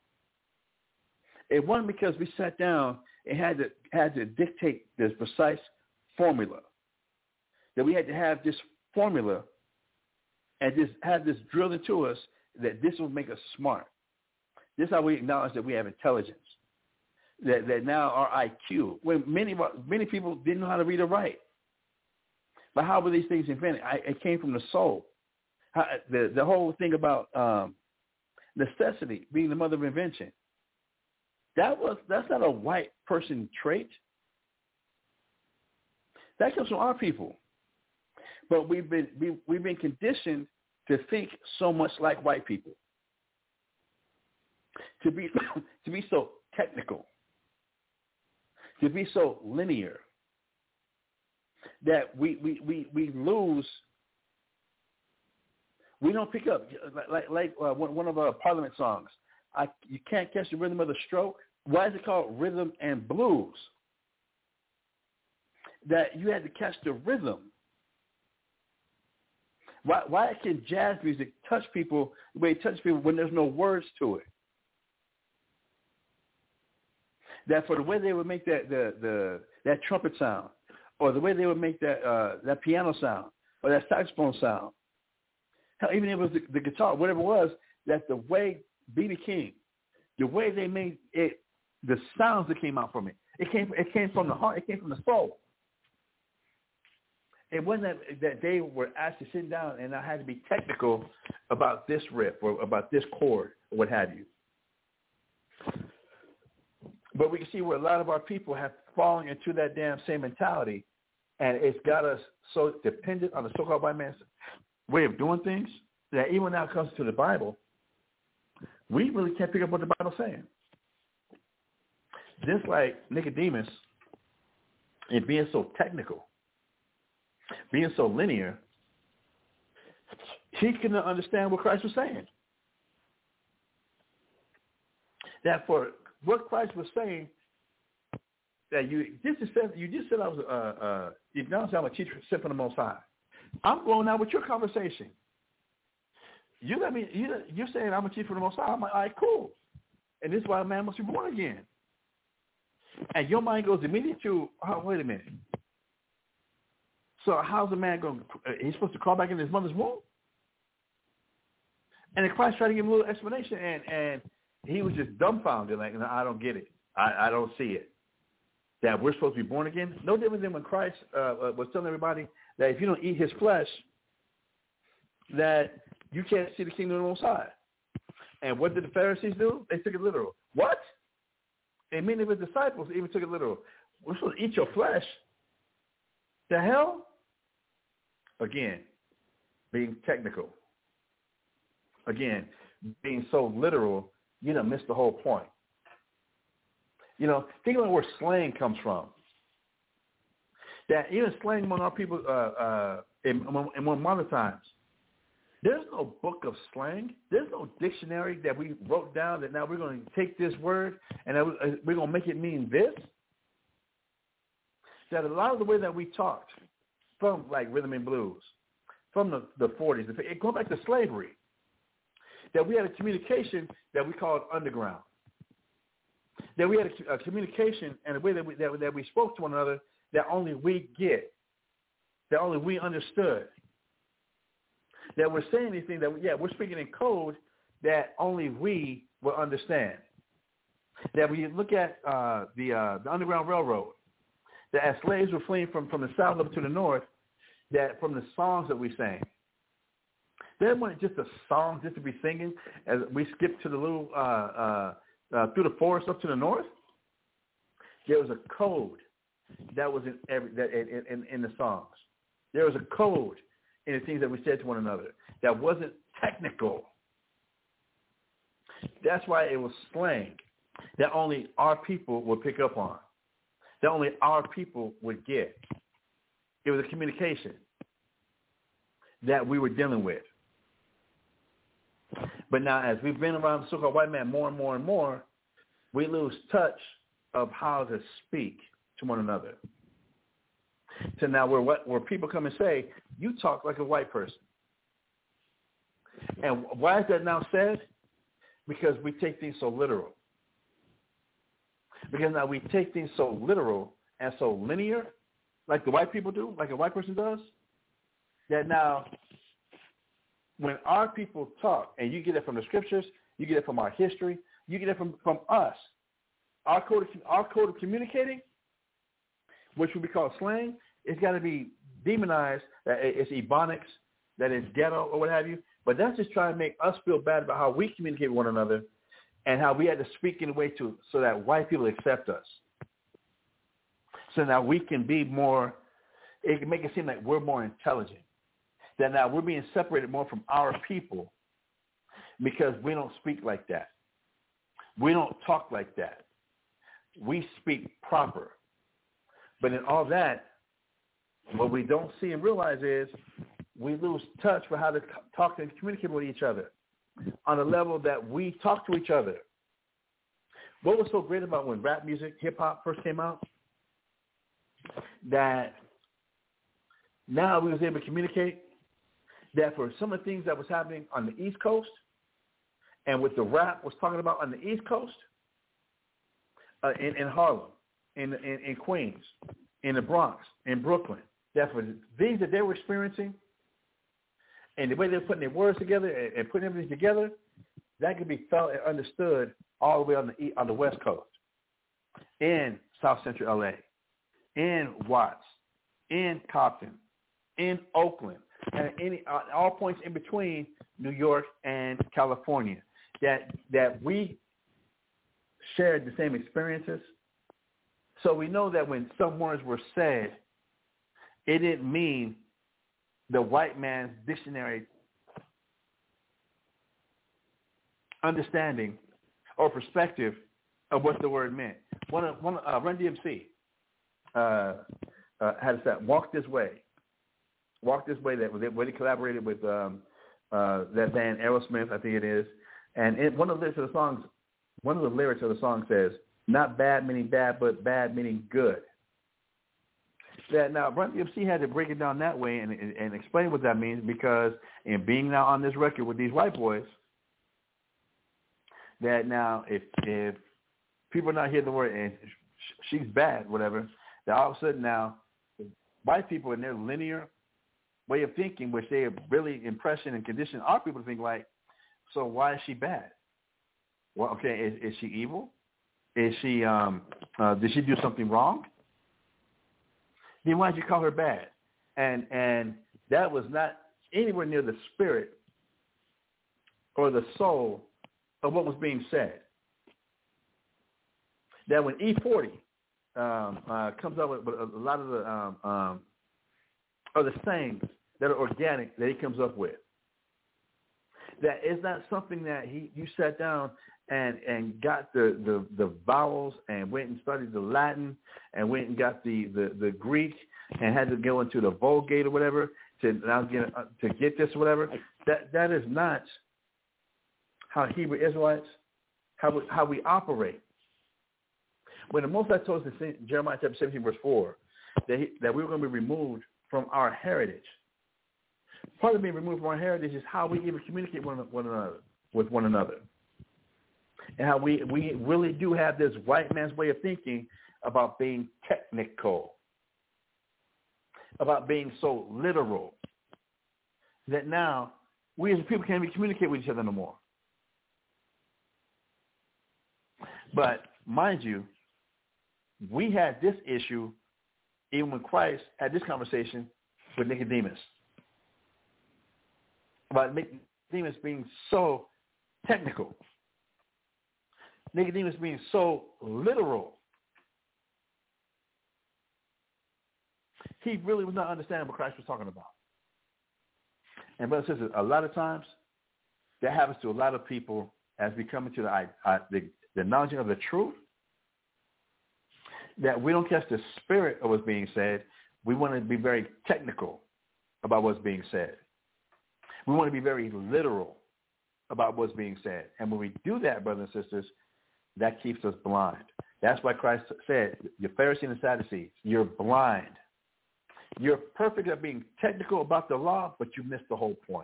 It wasn't because we sat down and had to had to dictate this precise formula. That we had to have this formula and just have this drilled into us that this will make us smart. This is how we acknowledge that we have intelligence. That that now our I Q, when many many people didn't know how to read or write. But how were these things invented? I, it came from the soul. How, the the whole thing about um, necessity being the mother of invention. That was that's not a white person trait. That comes from our people. But we've been we, we've been conditioned to think so much like white people. To be to be so technical. To be so linear. That we we, we, we lose. We don't pick up like like uh, one, one of our Parliament songs. I, you can't catch the rhythm of the stroke. Why is it called rhythm and blues? That you had to catch the rhythm. Why why can jazz music touch people the way it touches people when there's no words to it? That for the way they would make that the, the that trumpet sound, or the way they would make that uh, that piano sound, or that saxophone sound. Hell, even if it was the, the guitar, whatever it was, that the way B B King, the way they made it, the sounds that came out from it, it came it came from the heart, it came from the soul. It wasn't that, that they were actually sitting down and I had to be technical about this riff or about this chord or what have you. But we can see where a lot of our people have fallen into that damn same mentality, and it's got us so dependent on the so-called white man's way of doing things that even when it comes to the Bible, we really can't pick up what the Bible's saying. Just like Nicodemus, and being so technical, being so linear, he couldn't understand what Christ was saying. That for what Christ was saying, that you just said you just said I was uh, uh, you acknowledged I'm a teacher sent from the Most High. I'm going out with your conversation. You let me. You, you're saying I'm a teacher from the Most High. I'm like, all right, cool. And this is why a man must be born again. And your mind goes immediately to, oh, wait a minute. So how's a man going? Uh, he's supposed to crawl back in his mother's womb? And then Christ tried to give him a little explanation, and and he was just dumbfounded, like, no, I don't get it. I, I don't see it. That we're supposed to be born again? No different than when Christ uh, was telling everybody that if you don't eat his flesh, that you can't see the kingdom of the Most High. And what did the Pharisees do? They took it literal. What? and many of his disciples even took it literal. We're supposed to eat your flesh. The hell? Again, being technical. Again, being so literal, you don't miss the whole point. You know, think about where slang comes from. That even slang among our people uh, uh, in, in more modern times, there's no book of slang. There's no dictionary that we wrote down that now we're going to take this word and we're going to make it mean this. That a lot of the way that we talked from like rhythm and blues, from the, the forties, it going back to slavery, that we had a communication that we called underground. That we had a, a communication and a way that we, that, that we spoke to one another that only we get, that only we understood. That we're saying these things that, we, yeah, we're speaking in code that only we will understand. That when you look at uh, the, uh, the Underground Railroad, that as slaves were fleeing from, from the south up to the north, that from the songs that we sang, there wasn't just a song just to be singing as we skipped to the little, uh, uh, uh, through the forest up to the north. There was a code that was in every that in, in, in the songs. There was a code in the things that we said to one another that wasn't technical. That's why it was slang that only our people would pick up on, that only our people would get. It was a communication that we were dealing with. But now as we've been around the so-called white man more and more and more, we lose touch of how to speak to one another. So now where, where people come and say, you talk like a white person. And why is that now said? Because we take things so literal. Because now we take things so literal and so linear, like the white people do, like a white person does, that now when our people talk, and you get it from the scriptures, you get it from our history, you get it from, from us, our code, of, our code of communicating, which would be called slang, it's got to be demonized, that it's ebonics, that it's ghetto or what have you, but that's just trying to make us feel bad about how we communicate with one another and how we had to speak in a way to so that white people accept us. So now we can be more, it can make it seem like we're more intelligent, that now we're being separated more from our people because we don't speak like that. We don't talk like that. We speak proper. But in all that, what we don't see and realize is we lose touch for how to talk and communicate with each other on a level that we talk to each other. What was so great about when rap music, hip-hop first came out, that now we was able to communicate that for some of the things that was happening on the East Coast and what the rap was talking about on the East Coast, uh, in, in Harlem, in, in, in Queens, in the Bronx, in Brooklyn, that for the things that they were experiencing and the way they were putting their words together and, and putting everything together, that could be felt and understood all the way on the on the West Coast, in South Central L A, in Watts, in Compton, in Oakland, and any uh, all points in between New York and California, that that we shared the same experiences. So we know that when some words were said, it didn't mean the white man's dictionary understanding or perspective of what the word meant. One of one uh, Run D M C uh, uh, had that "Walk This Way," "Walk This Way." That was it. Where he collaborated with um, uh, that band Aerosmith, I think it is. And it, one of the lyrics of the songs, one of the lyrics of the song says, "Not bad meaning bad, but bad meaning good." That now Run D M C had to break it down that way and, and, and explain what that means, because in being now on this record with these white boys, that now if if people not hear the word and she's bad, whatever, that all of a sudden now white people in their linear way of thinking, which they have really impression and condition our people to think like, so why is she bad? Well, okay, is, is she evil? Is she um uh, did she do something wrong? Then why did you call her bad? And and that was not anywhere near the spirit or the soul of what was being said. that when E forty um, uh, comes up with, with a lot of the um, um, of the sayings that are organic that he comes up with, that is not something that he you sat down and and got the, the, the vowels and went and studied the Latin and went and got the, the, the Greek and had to go into the Vulgate or whatever to now get uh, to get this or whatever. That that is not how Hebrew Israelites how we, how we operate. When the Most High told us in Jeremiah chapter seventeen verse four that he, that we were going to be removed from our heritage. Part of being removed from our heritage is how we even communicate one, one another with one another, and how we we really do have this white man's way of thinking about being technical, about being so literal, that now we as people can't even communicate with each other no more. But mind you, we had this issue even when Christ had this conversation with Nicodemus about Nicodemus being so technical, Nicodemus being so literal. He really was not understanding what Christ was talking about. And brothers and sisters, a lot of times that happens to a lot of people as we come into the, uh, the, the knowledge of the truth, that we don't catch the spirit of what's being said. We want to be very technical about what's being said. We want to be very literal about what's being said. And when we do that, brothers and sisters, that keeps us blind. That's why Christ said, you're Pharisees and Sadducees, you're blind. You're perfect at being technical about the law, but you miss the whole point.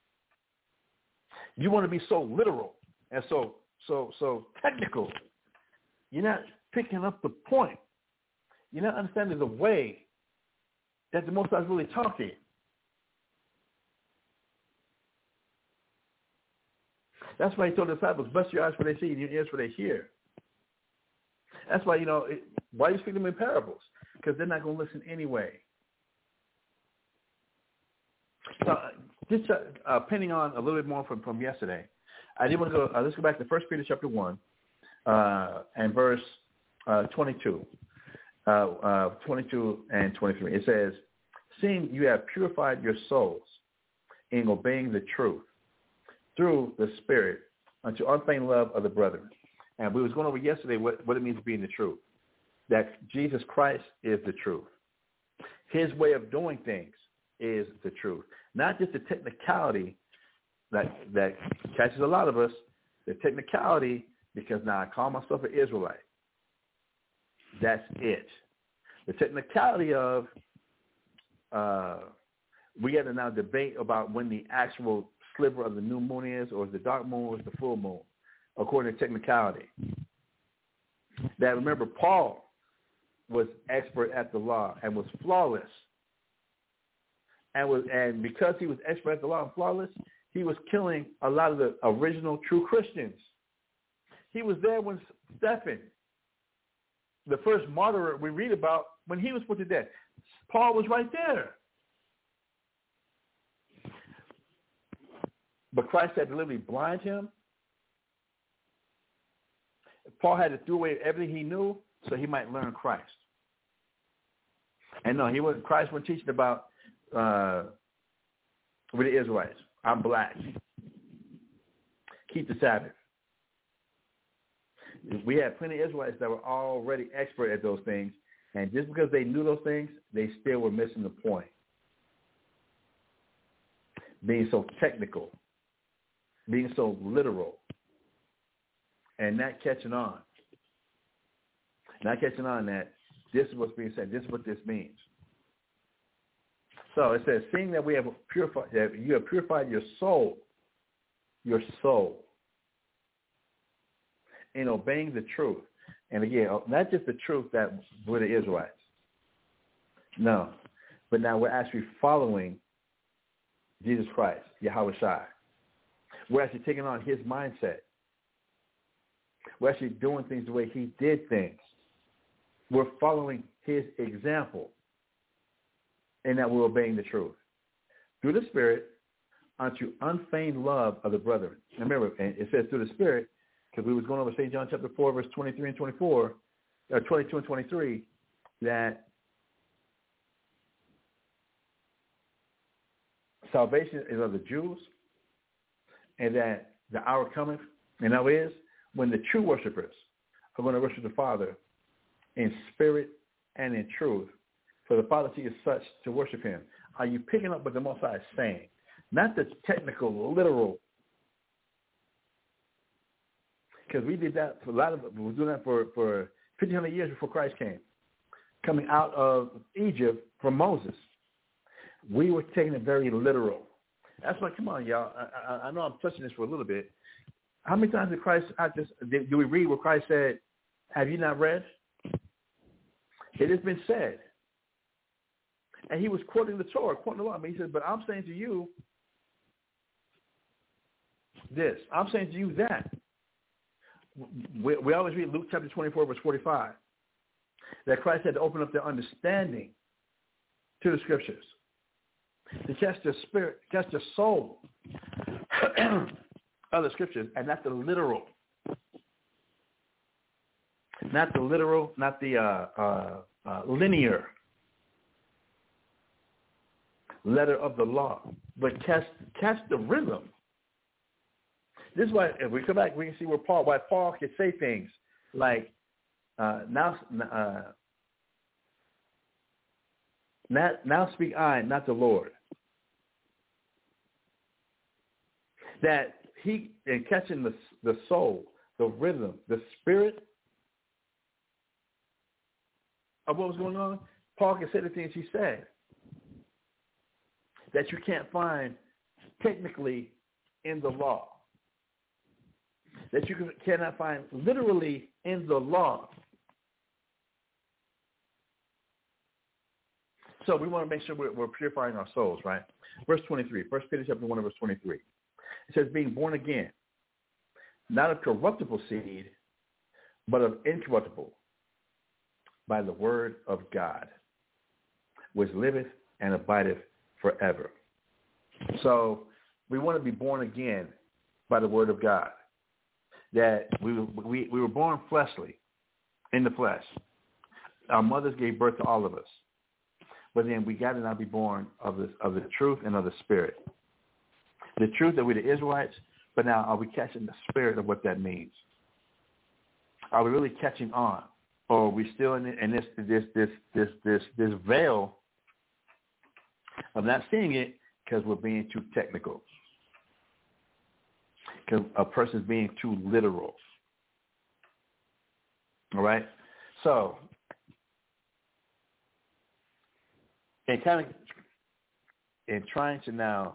You want to be so literal and so so so technical. You're not picking up the point. You're not understanding the way that the Most High is really talking. That's why he told the disciples, bless your eyes for they see and your ears for they hear. That's why, you know, it, why you speak them in parables? Because they're not going to listen anyway. So just uh, pinning on a little bit more from, from yesterday, I did want to go, uh, let's go back to First Peter chapter one uh, and verse uh, twenty-two. Uh, uh, twenty-two and twenty-three. It says, seeing you have purified your souls in obeying the truth through the Spirit unto unfeigned love of the brethren. And we was going over yesterday what, what it means to be in the truth, that Jesus Christ is the truth. His way of doing things is the truth. Not just the technicality that, that catches a lot of us, the technicality, because now I call myself an Israelite. That's it. The technicality of uh, we got to now debate about when the actual sliver of the new moon is, or is the dark moon, or is the full moon, according to technicality. That remember, Paul was expert at the law and was flawless, and was and because he was expert at the law and flawless, he was killing a lot of the original true Christians. He was there when Stephen, the first martyr we read about, when he was put to death. Paul was right there. But Christ had to literally blind him. Paul had to throw away everything he knew so he might learn Christ. And no, he wasn't. Christ wasn't teaching about uh, with the Israelites. I'm black. Keep the Sabbath. We had plenty of Israelites that were already expert at those things, and just because they knew those things, they still were missing the point. Being so technical, being so literal, and not catching on. Not catching on that this is what's being said, this is what this means. So it says, seeing that we have purified, that you have purified your soul, your soul, in obeying the truth. And again, not just the truth that we're the Israelites. No. But now we're actually following Jesus Christ, Yahweh Shai. We're actually taking on his mindset. We're actually doing things the way he did things. We're following his example in that we're obeying the truth. Through the Spirit, unto unfeigned love of the brethren. Remember, it says through the Spirit, because we was going over Saint John chapter four, verse twenty-three and twenty-four, uh, twenty-two and twenty-three, that salvation is of the Jews, and that the hour cometh, and now is, when the true worshipers are going to worship the Father in spirit and in truth, for the Father seeks such to worship him. Are you picking up what the Most High is saying? Not the technical, literal, because we did that for a lot of, we were doing that for, for fifteen hundred years before Christ came, coming out of Egypt from Moses. We were taking it very literal. That's why, come on, y'all. I, I, I know I'm touching this for a little bit. How many times did Christ, I just, did, do we read where Christ said, have you not read? It has been said. And he was quoting the Torah, quoting the law. I mean, he said, but I'm saying to you this. I'm saying to you that. We, we always read Luke chapter twenty-four, verse forty-five, that Christ had to open up their understanding to the scriptures, to catch the spirit, catch the soul of the scriptures, and not the literal. Not the literal, not the uh, uh, uh, linear letter of the law, but catch, catch the rhythm. This is why, if we come back, we can see where Paul, why Paul can say things like, uh, now, uh, not, now speak I, not the Lord. That he, in catching the, the soul, the rhythm, the spirit of what was going on, Paul can say the things he said that you can't find technically in the law, that you can, cannot find literally in the law. So we want to make sure we're, we're purifying our souls, right? Verse twenty-three, First Peter chapter one, verse twenty-three. It says, being born again, not of corruptible seed, but of incorruptible, by the word of God, which liveth and abideth forever. So we want to be born again by the word of God. That we we we were born fleshly, in the flesh. Our mothers gave birth to all of us, but then we got to now be born of the of the truth and of the spirit. The truth that we're the Israelites, but now are we catching the spirit of what that means? Are we really catching on, or are we still in, in this this this this this this veil of not seeing it because we're being too technical? Because a person's being too literal. All right? So, in kind of, in trying to now,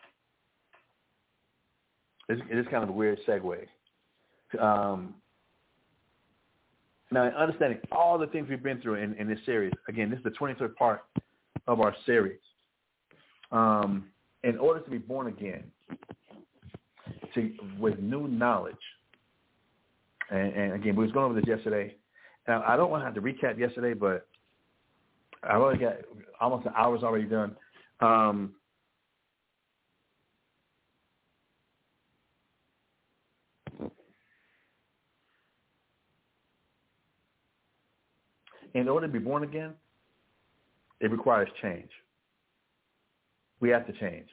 it is kind of a weird segue. Um, now, in understanding all the things we've been through in, in this series, again, this is the twenty-third part of our series. Um, in order to be born again, to, with new knowledge, and, and again, we was going over this yesterday. Now, I don't want to have to recap yesterday, but I've already got almost an hour's already done. Um, in order to be born again, it requires change. We have to change.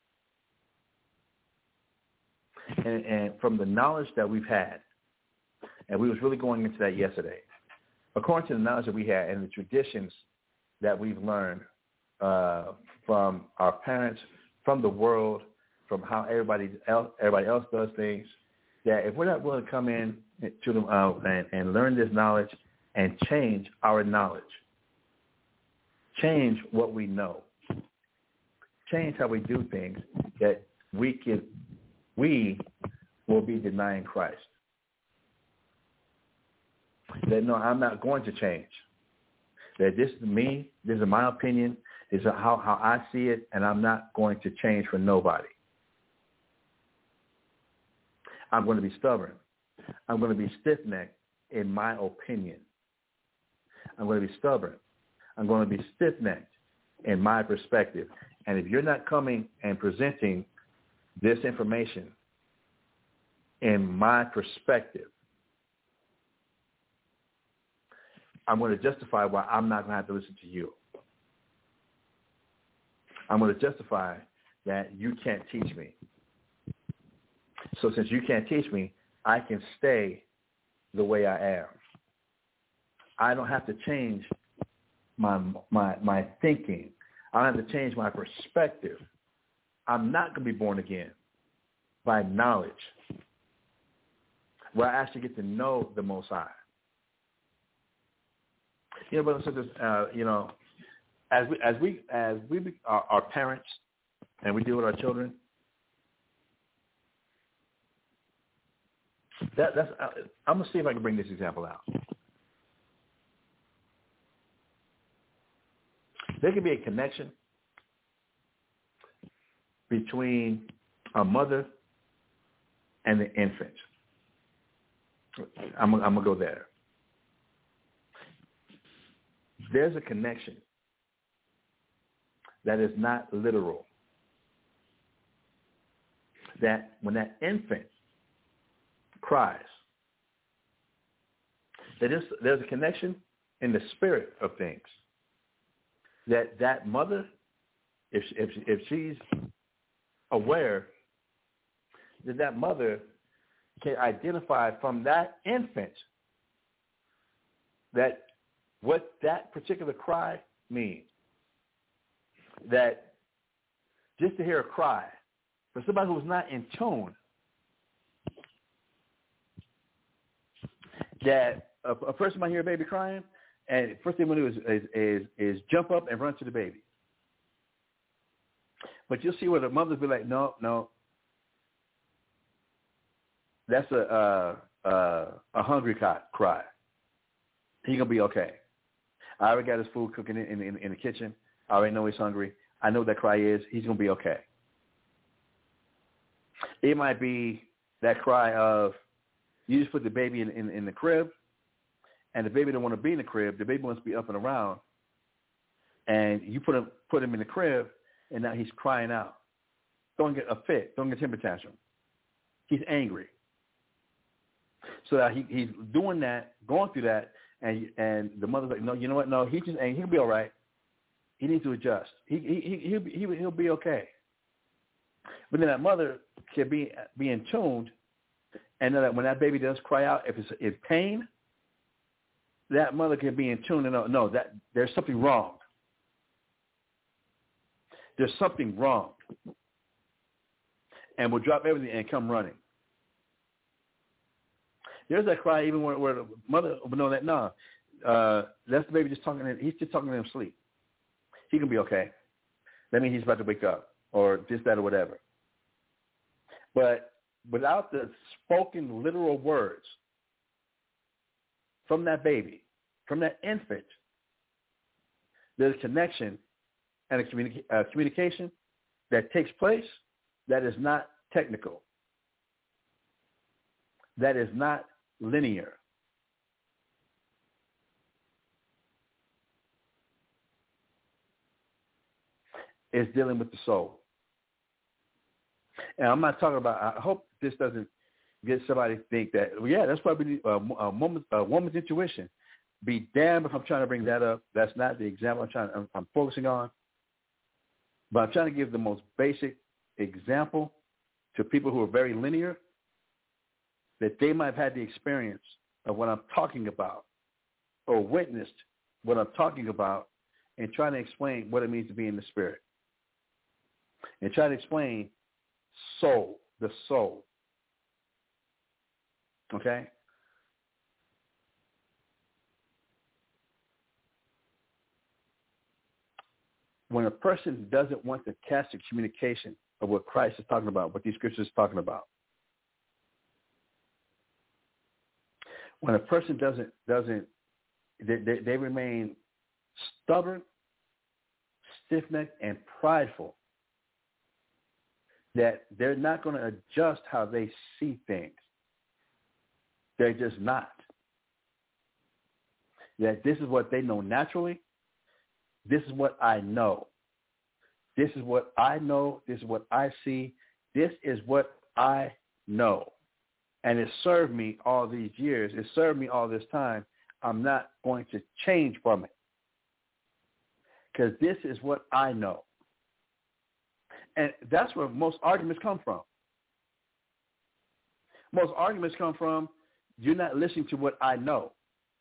And, and from the knowledge that we've had, and we was really going into that yesterday, according to the knowledge that we had and the traditions that we've learned uh, from our parents, from the world, from how everybody else, everybody else does things, that if we're not willing to come in to them uh, and, and learn this knowledge and change our knowledge, change what we know, change how we do things, that we can, we will be denying Christ. That no, I'm not going to change. That this is me, this is my opinion, this is how, how I see it, and I'm not going to change for nobody. I'm going to be stubborn. I'm going to be stiff-necked in my opinion. I'm going to be stubborn. I'm going to be stiff-necked in my perspective. And if you're not coming and presenting this information in my perspective, I'm going to justify why I'm not going to have to listen to you. I'm going to justify that you can't teach me. So since you can't teach me, I can stay the way I am. I don't have to change my my my thinking. I don't have to change my perspective. I'm not going to be born again by knowledge, where I actually get to know the Most High. You know, brothers and sisters, uh, you know, as we as we as we are, are parents and we deal with our children, that that's uh, I'm gonna see if I can bring this example out. There can be a connection between a mother and the infant. I'm, I'm gonna go there. There's a connection that is not literal. That when that infant cries, that is, there's a connection in the spirit of things. That that mother, if if if she's aware, that that mother can identify from that infant that what that particular cry means. That just to hear a cry, for somebody who's not in tune, that a, a person might hear a baby crying, and first thing we'll do is, is, is, is jump up and run to the baby. But you'll see where the mothers be like, no, no, that's a a, a, a hungry cry. He's going to be okay. I already got his food cooking in, in, in the kitchen. I already know he's hungry. I know what that cry is. He's going to be okay. It might be that cry of you just put the baby in, in, in the crib, and the baby don't want to be in the crib. The baby wants to be up and around, and you put him put him in the crib, and now he's crying out, throwing a fit, throwing a temper tantrum. He's angry. So that he, he's doing that, going through that, and and the mother's like, no, you know what? No, he just angry. He'll be all right. He needs to adjust. He he he he'll be, he, he'll be okay. But then that mother can be be in tune, and know that when that baby does cry out, if it's in pain, that mother can be in tune and know, no, that there's something wrong. There's something wrong, and we'll drop everything and come running. There's that cry even where, where the mother will know that, no, uh, that's the baby just talking to him. He's just talking to him sleep. He can be okay. That means he's about to wake up or this, that, or whatever. But without the spoken literal words from that baby, from that infant, there's a connection and a communi- uh, communication that takes place that is not technical, that is not linear. It's dealing with the soul. And I'm not talking about, I hope this doesn't get somebody to think that, well, yeah, that's probably a, a, woman's, a woman's intuition. Be damned if I'm trying to bring that up. That's not the example I'm trying. I'm, I'm focusing on. But I'm trying to give the most basic example to people who are very linear, that they might have had the experience of what I'm talking about or witnessed what I'm talking about and trying to explain what it means to be in the spirit. And try to explain soul, the soul. Okay? When a person doesn't want to catch the communication of what Christ is talking about, what these scriptures are talking about, when a person doesn't, doesn't they, they, they remain stubborn, stiff-necked, and prideful, that they're not going to adjust how they see things. They're just not. That this is what they know naturally. This is what I know. This is what I know. This is what I see. This is what I know. And it served me all these years. It served me all this time. I'm not going to change from it because this is what I know. And that's where most arguments come from. Most arguments come from you're not listening to what I know.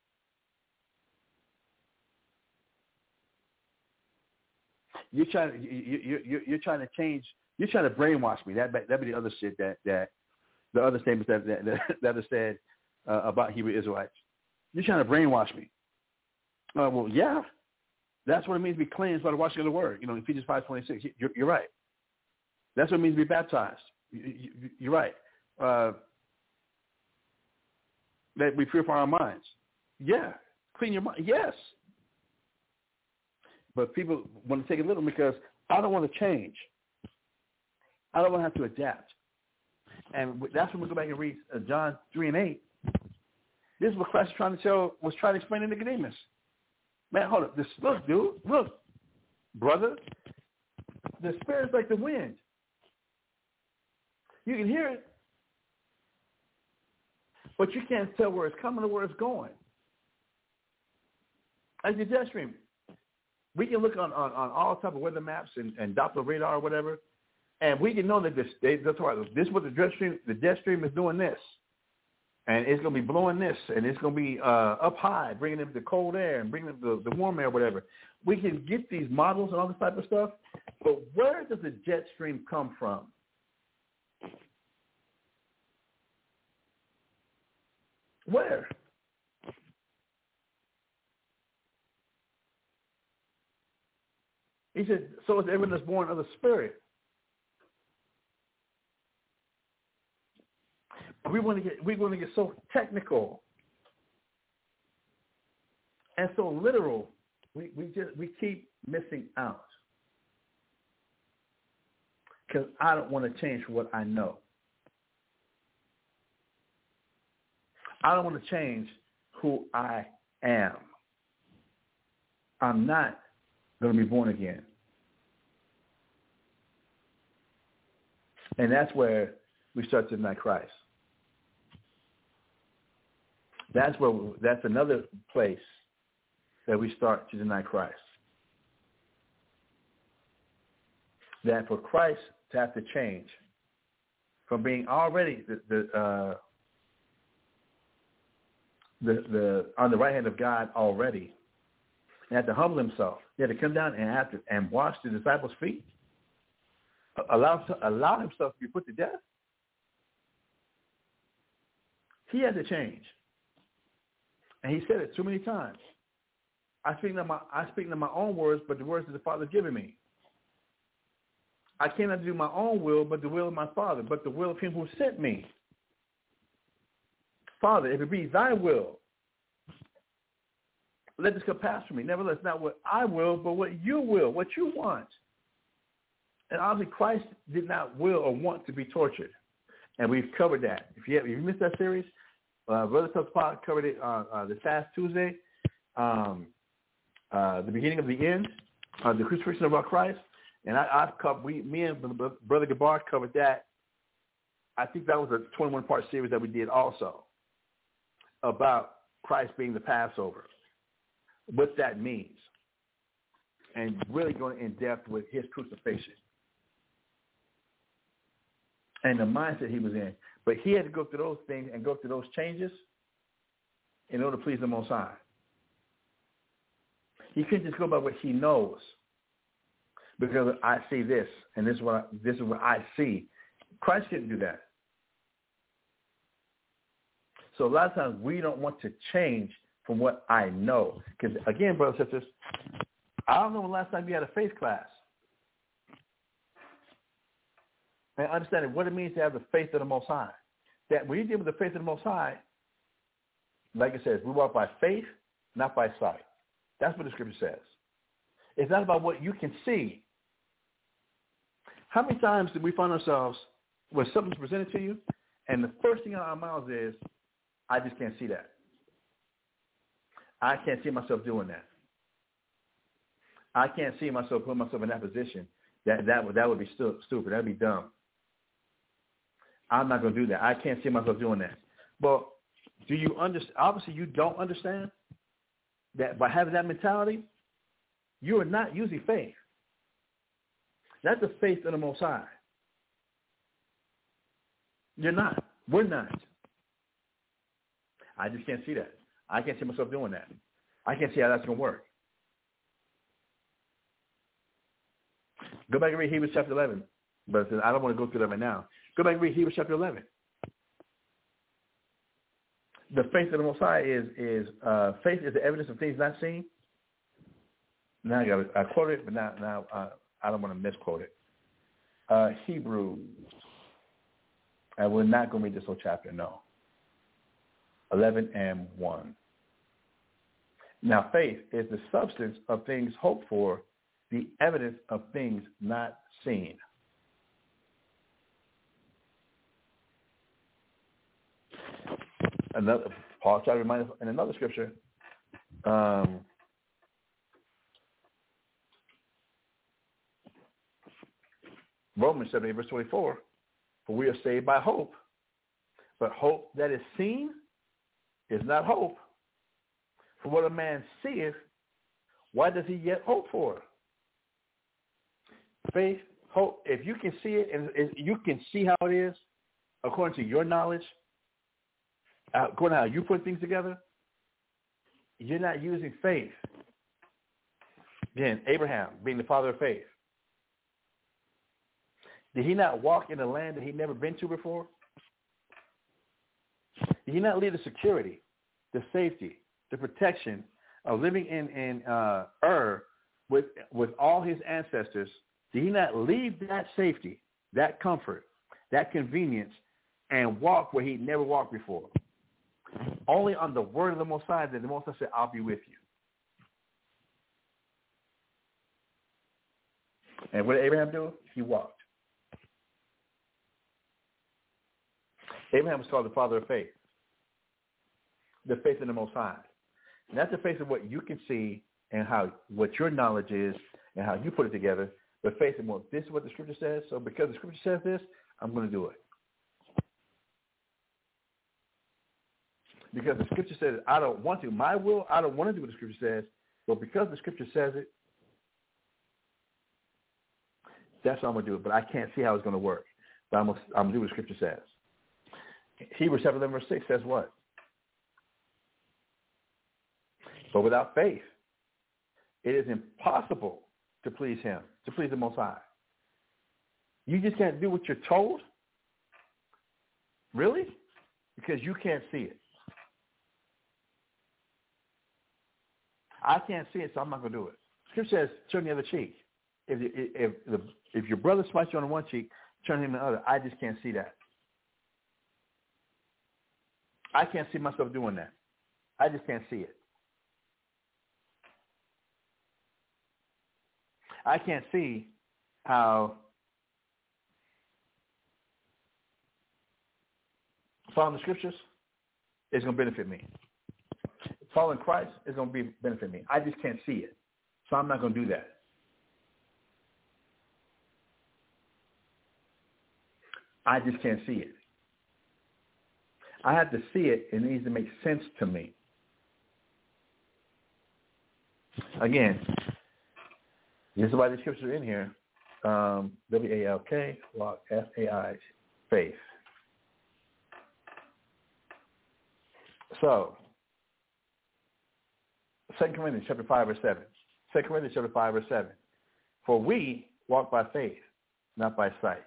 You're trying to you you you're trying to change. You're trying to brainwash me. That that be the other shit that that the other statements that that that, that are said uh, about Hebrew Israelites. You're trying to brainwash me. Uh, well, yeah, that's what it means to be cleansed by the washing of the word. You know, Ephesians five twenty-six. You're, you're right. That's what it means to be baptized. You, you, you're right. Uh, that we purify our minds. Yeah, clean your mind. Yes. But people want to take it little because I don't want to change. I don't want to have to adapt. And that's when we go back and read uh, John three and eight. This is what Christ was trying to tell, was trying to explain to Nicodemus. Man, hold up. This, look, dude, look, brother. The Spirit's like the wind. You can hear it, but you can't tell where it's coming or where it's going. As your jet stream, we can look on, on, on all type of weather maps and, and Doppler radar or whatever, and we can know that this that's right. This is what the jet stream the jet stream is doing this, and it's going to be blowing this, and it's going to be uh, up high, bringing them the cold air and bringing them the, the warm air, whatever. We can get these models and all this type of stuff, but where does the jet stream come from? Where? He said, so is everyone that's born of the Spirit. We want to get we want to get so technical and so literal. We we just we keep missing out because I don't want to change what I know. I don't want to change who I am. I'm not going to be born again. And that's where we start to deny Christ. That's where we, that's another place that we start to deny Christ. That for Christ to have to change from being already the, the uh, The, the on the right hand of God already, he had to humble himself. He had to come down and have to, and wash the disciples' feet, allow allow himself to be put to death. He had to change, and he said it too many times. I speak not my I speak not my own words, but the words that the Father has given me. I cannot do my own will, but the will of my Father, but the will of Him who sent me. Father, if it be thy will, let this cup pass from me. Nevertheless, not what I will, but what you will, what you want. And obviously, Christ did not will or want to be tortured. And we've covered that. If you, have, if you missed that series, uh, Brother Tubbs Pot covered it uh, uh, this past Tuesday, um, uh, the beginning of the end, uh, the crucifixion of our Christ. And I, I've covered, we, me and Brother Gabar covered that. I think that was a twenty-one part series that we did also, about Christ being the Passover, what that means, and really going in depth with his crucifixion and the mindset he was in. But he had to go through those things and go through those changes in order to please the Most High. He couldn't just go by what he knows, because I see this, and this is what I, this is what I see. Christ couldn't do that. So a lot of times we don't want to change from what I know. Because, again, brothers and sisters, I don't know when the last time you had a faith class. And understanding what it means to have the faith of the Most High. That when you deal with the faith of the Most High, like it says, we walk by faith, not by sight. That's what the scripture says. It's not about what you can see. How many times do we find ourselves when something's presented to you, and the first thing on our mouths is, I just can't see that. I can't see myself doing that. I can't see myself putting myself in that position. That that would that would be stu- stupid. That'd be dumb. I'm not going to do that. I can't see myself doing that. Well, do you understand? Obviously, you don't understand, that by having that mentality, you are not using faith. That's the faith of the Most High. You're not. We're not. I just can't see that. I can't see myself doing that. I can't see how that's going to work. Go back and read Hebrews chapter eleven. But I don't want to go through that right now. Go back and read Hebrews chapter eleven. The faith of the Most High is, is uh, faith is the evidence of things not seen. Now I got I quote it, but now, now uh, I don't want to misquote it. Uh, Hebrews. And we're not going to read this whole chapter, no. eleven and one. Now, faith is the substance of things hoped for, the evidence of things not seen. Another, Paul tried to remind us in another scripture, um, Romans seven, verse twenty-four, for we are saved by hope, but hope that is seen is not hope. For what a man seeth, why does he yet hope for? Faith, hope, if you can see it and you can see how it is, according to your knowledge, according to how you put things together, you're not using faith. Again, Abraham being the father of faith. Did he not walk in a land that he'd never been to before? Did he not leave the security, the safety, the protection of living in, in uh, Ur with, with all his ancestors? Did he not leave that safety, that comfort, that convenience, and walk where he'd never walked before? Only on the word of the Most High that the Most High said, I'll be with you. And what did Abraham do? He walked. Abraham was called the father of faith. The faith in the Most High. And that's the faith of what you can see and how what your knowledge is and how you put it together. But faith in what this is what the scripture says. So because the scripture says this, I'm going to do it. Because the scripture says I don't want to. My will, I don't want to do what the scripture says. But because the scripture says it, that's how I'm going to do it. But I can't see how it's going to work. But I'm going to, I'm going to do what the scripture says. Hebrews chapter eleven verse six says what? But without faith, it is impossible to please him, to please the Most High. You just can't do what you're told? Really? Because you can't see it. I can't see it, so I'm not going to do it. Scripture says, turn the other cheek. If, if, if, if your brother smites you on one cheek, turn him the other. I just can't see that. I can't see myself doing that. I just can't see it. I can't see how following the scriptures is going to benefit me. Following Christ is going to be benefit me. I just can't see it. So I'm not going to do that. I just can't see it. I have to see it. It needs to make sense to me. Again, this is why the scriptures are in here. Um, W A L K, walk, F A I, faith. So, Second Corinthians chapter five, verse seven. Second Corinthians chapter five, verse seven. For we walk by faith, not by sight.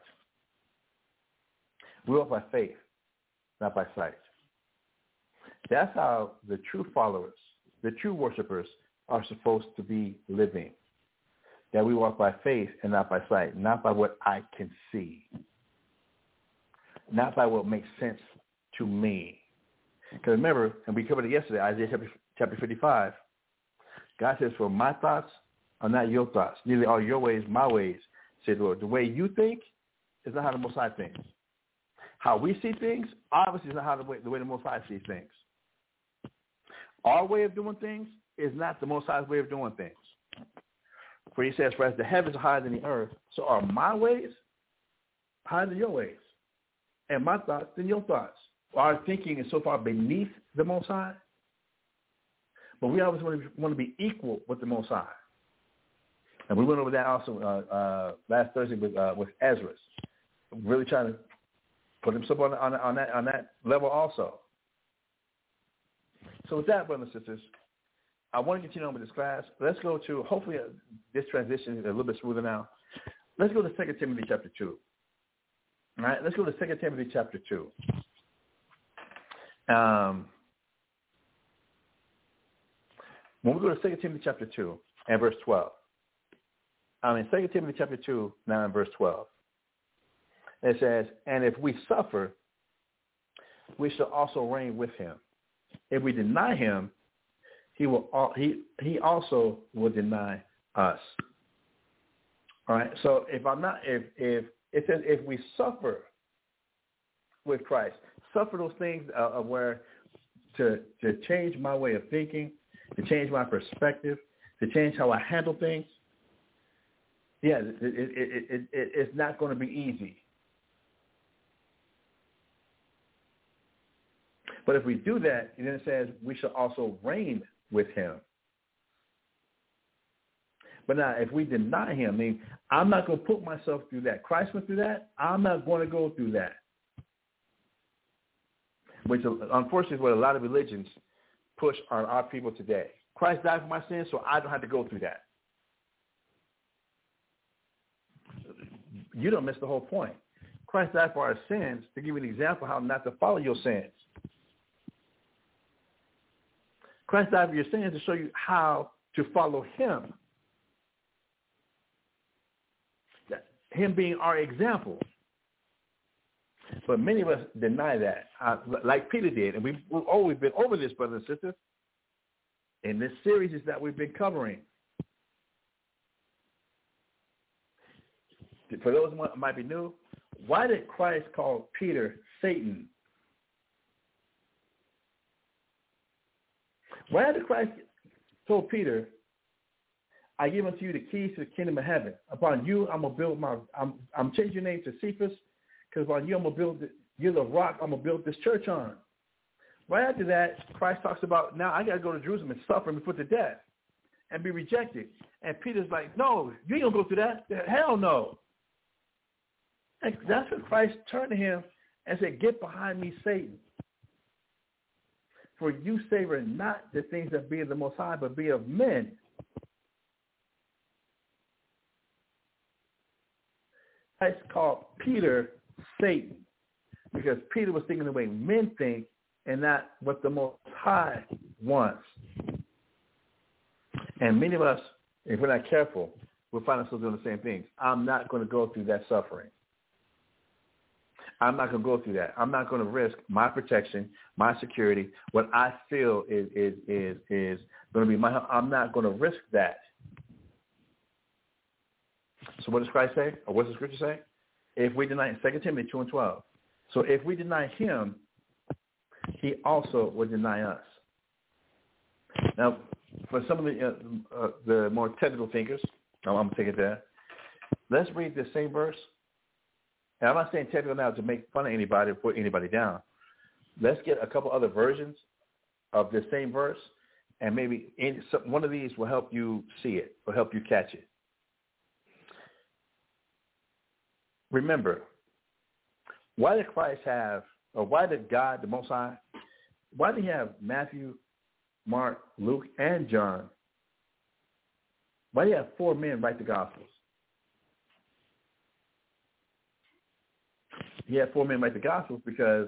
We walk by faith, not by sight. That's how the true followers, the true worshipers are supposed to be living. That we walk by faith and not by sight, not by what I can see, not by what makes sense to me. Because remember, and we covered it yesterday, Isaiah chapter, chapter fifty-five, God says, for my thoughts are not your thoughts. Neither are your ways my ways, said the Lord. The way you think is not how the Most High thinks. How we see things, obviously, is not how the way the, way the Most High sees things. Our way of doing things is not the Most High's way of doing things. For he says, for as the heavens are higher than the earth, so are my ways higher than your ways, and my thoughts than your thoughts. Our thinking is so far beneath the Most High. But we always want to, want to be equal with the Most High. And we went over that also uh, uh, last Thursday with uh, with Ezra, really trying to put himself on on, on that on that level also. So with that, brothers and sisters, I want to continue on with this class. Let's go to hopefully uh, this transition is a little bit smoother now. Let's go to Second Timothy chapter two. All right, let's go to Second Timothy chapter two. Um, when we go to Second Timothy chapter two and verse twelve. I mean, Second Timothy chapter two, now in verse twelve. It says, and if we suffer, we shall also reign with him. If we deny him, he will he he also will deny us. All right. So if I'm not if if it says if we suffer with Christ, suffer those things uh, of where to to change my way of thinking, to change my perspective, to change how I handle things. Yeah, it, it, it, it, it, it's not going to be easy. But if we do that, then it says we shall also reign with him. But now, if we deny him, I mean, I'm not going to put myself through that. Christ went through that. I'm not going to go through that. Which, unfortunately, is what a lot of religions push on our people today. Christ died for my sins, so I don't have to go through that. You don't miss the whole point. Christ died for our sins to give you an example how not to follow your sins. Christ died for your sins to show you how to follow him. Him being our example. But many of us deny that, uh, like Peter did. And we've, we've always been over this, brothers and sisters, in this series that we've been covering. For those who might be new, why did Christ call Peter Satan? Why did Christ told Peter, I give unto you the keys to the kingdom of heaven. Upon you, I'm gonna build my. I'm I'm changing your name to Cephas, because upon you, I'm gonna build. The, you're the rock. I'm gonna build this church on. Right after that, Christ talks about now I gotta go to Jerusalem and suffer and be put to death, and be rejected. And Peter's like, no, you ain't gonna go through that. Hell no. And that's when Christ turned to him and said, get behind me, Satan. For you savor not the things that be of the Most High, but be of men. Christ called Peter Satan because Peter was thinking the way men think and not what the Most High wants. And many of us, if we're not careful, we'll find ourselves doing the same things. I'm not going to go through that suffering. I'm not going to go through that. I'm not going to risk my protection, my security, what I feel is is is, is going to be my. I'm not going to risk that. So what does Christ say? Or what does the scripture say? If we deny, Second Timothy two and twelve. So if we deny him, he also will deny us. Now, for some of the uh, uh, the more technical thinkers, I'm going to take it there. Let's read the same verse. And I'm not saying technical now to make fun of anybody or put anybody down. Let's get a couple other versions of the same verse, and maybe any, some, one of these will help you see it, will help you catch it. Remember, why did Christ have, or why did God, the Most High, why did he have Matthew, Mark, Luke, and John? Why did he have four men write the Gospels? He had four men write the Gospels because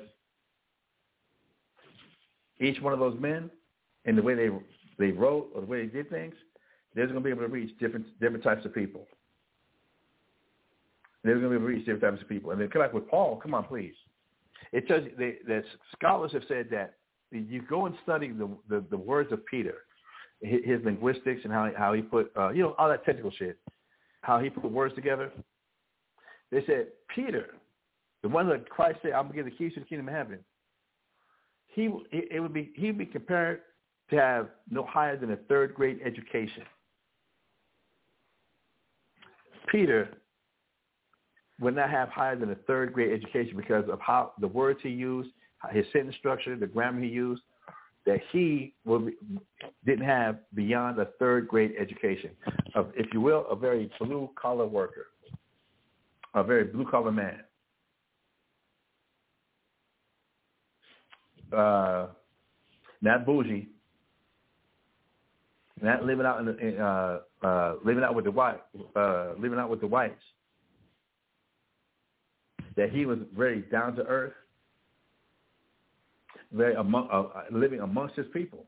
each one of those men, and the way they they wrote or the way they did things, they're going to be able to reach different different types of people. They're going to be able to reach different types of people. And then come back with Paul. Come on, please. It tells you, they, the scholars have said that you go and study the the, the words of Peter, his, his linguistics and how how he put uh, you know all that technical shit, how he put words together. They said Peter, the one that Christ said, I'm going to give the keys to the kingdom of heaven. He, it would be, he'd be compared to have no higher than a third grade education. Peter would not have higher than a third grade education because of how the words he used, his sentence structure, the grammar he used. that he will be, didn't have beyond a third grade education, of, if you will, a very blue collar worker, a very blue collar man. Uh, not bougie, not living out in, the, in uh, uh, living out with the white, uh, living out with the whites. That he was very down to earth, very among, uh, living amongst his people.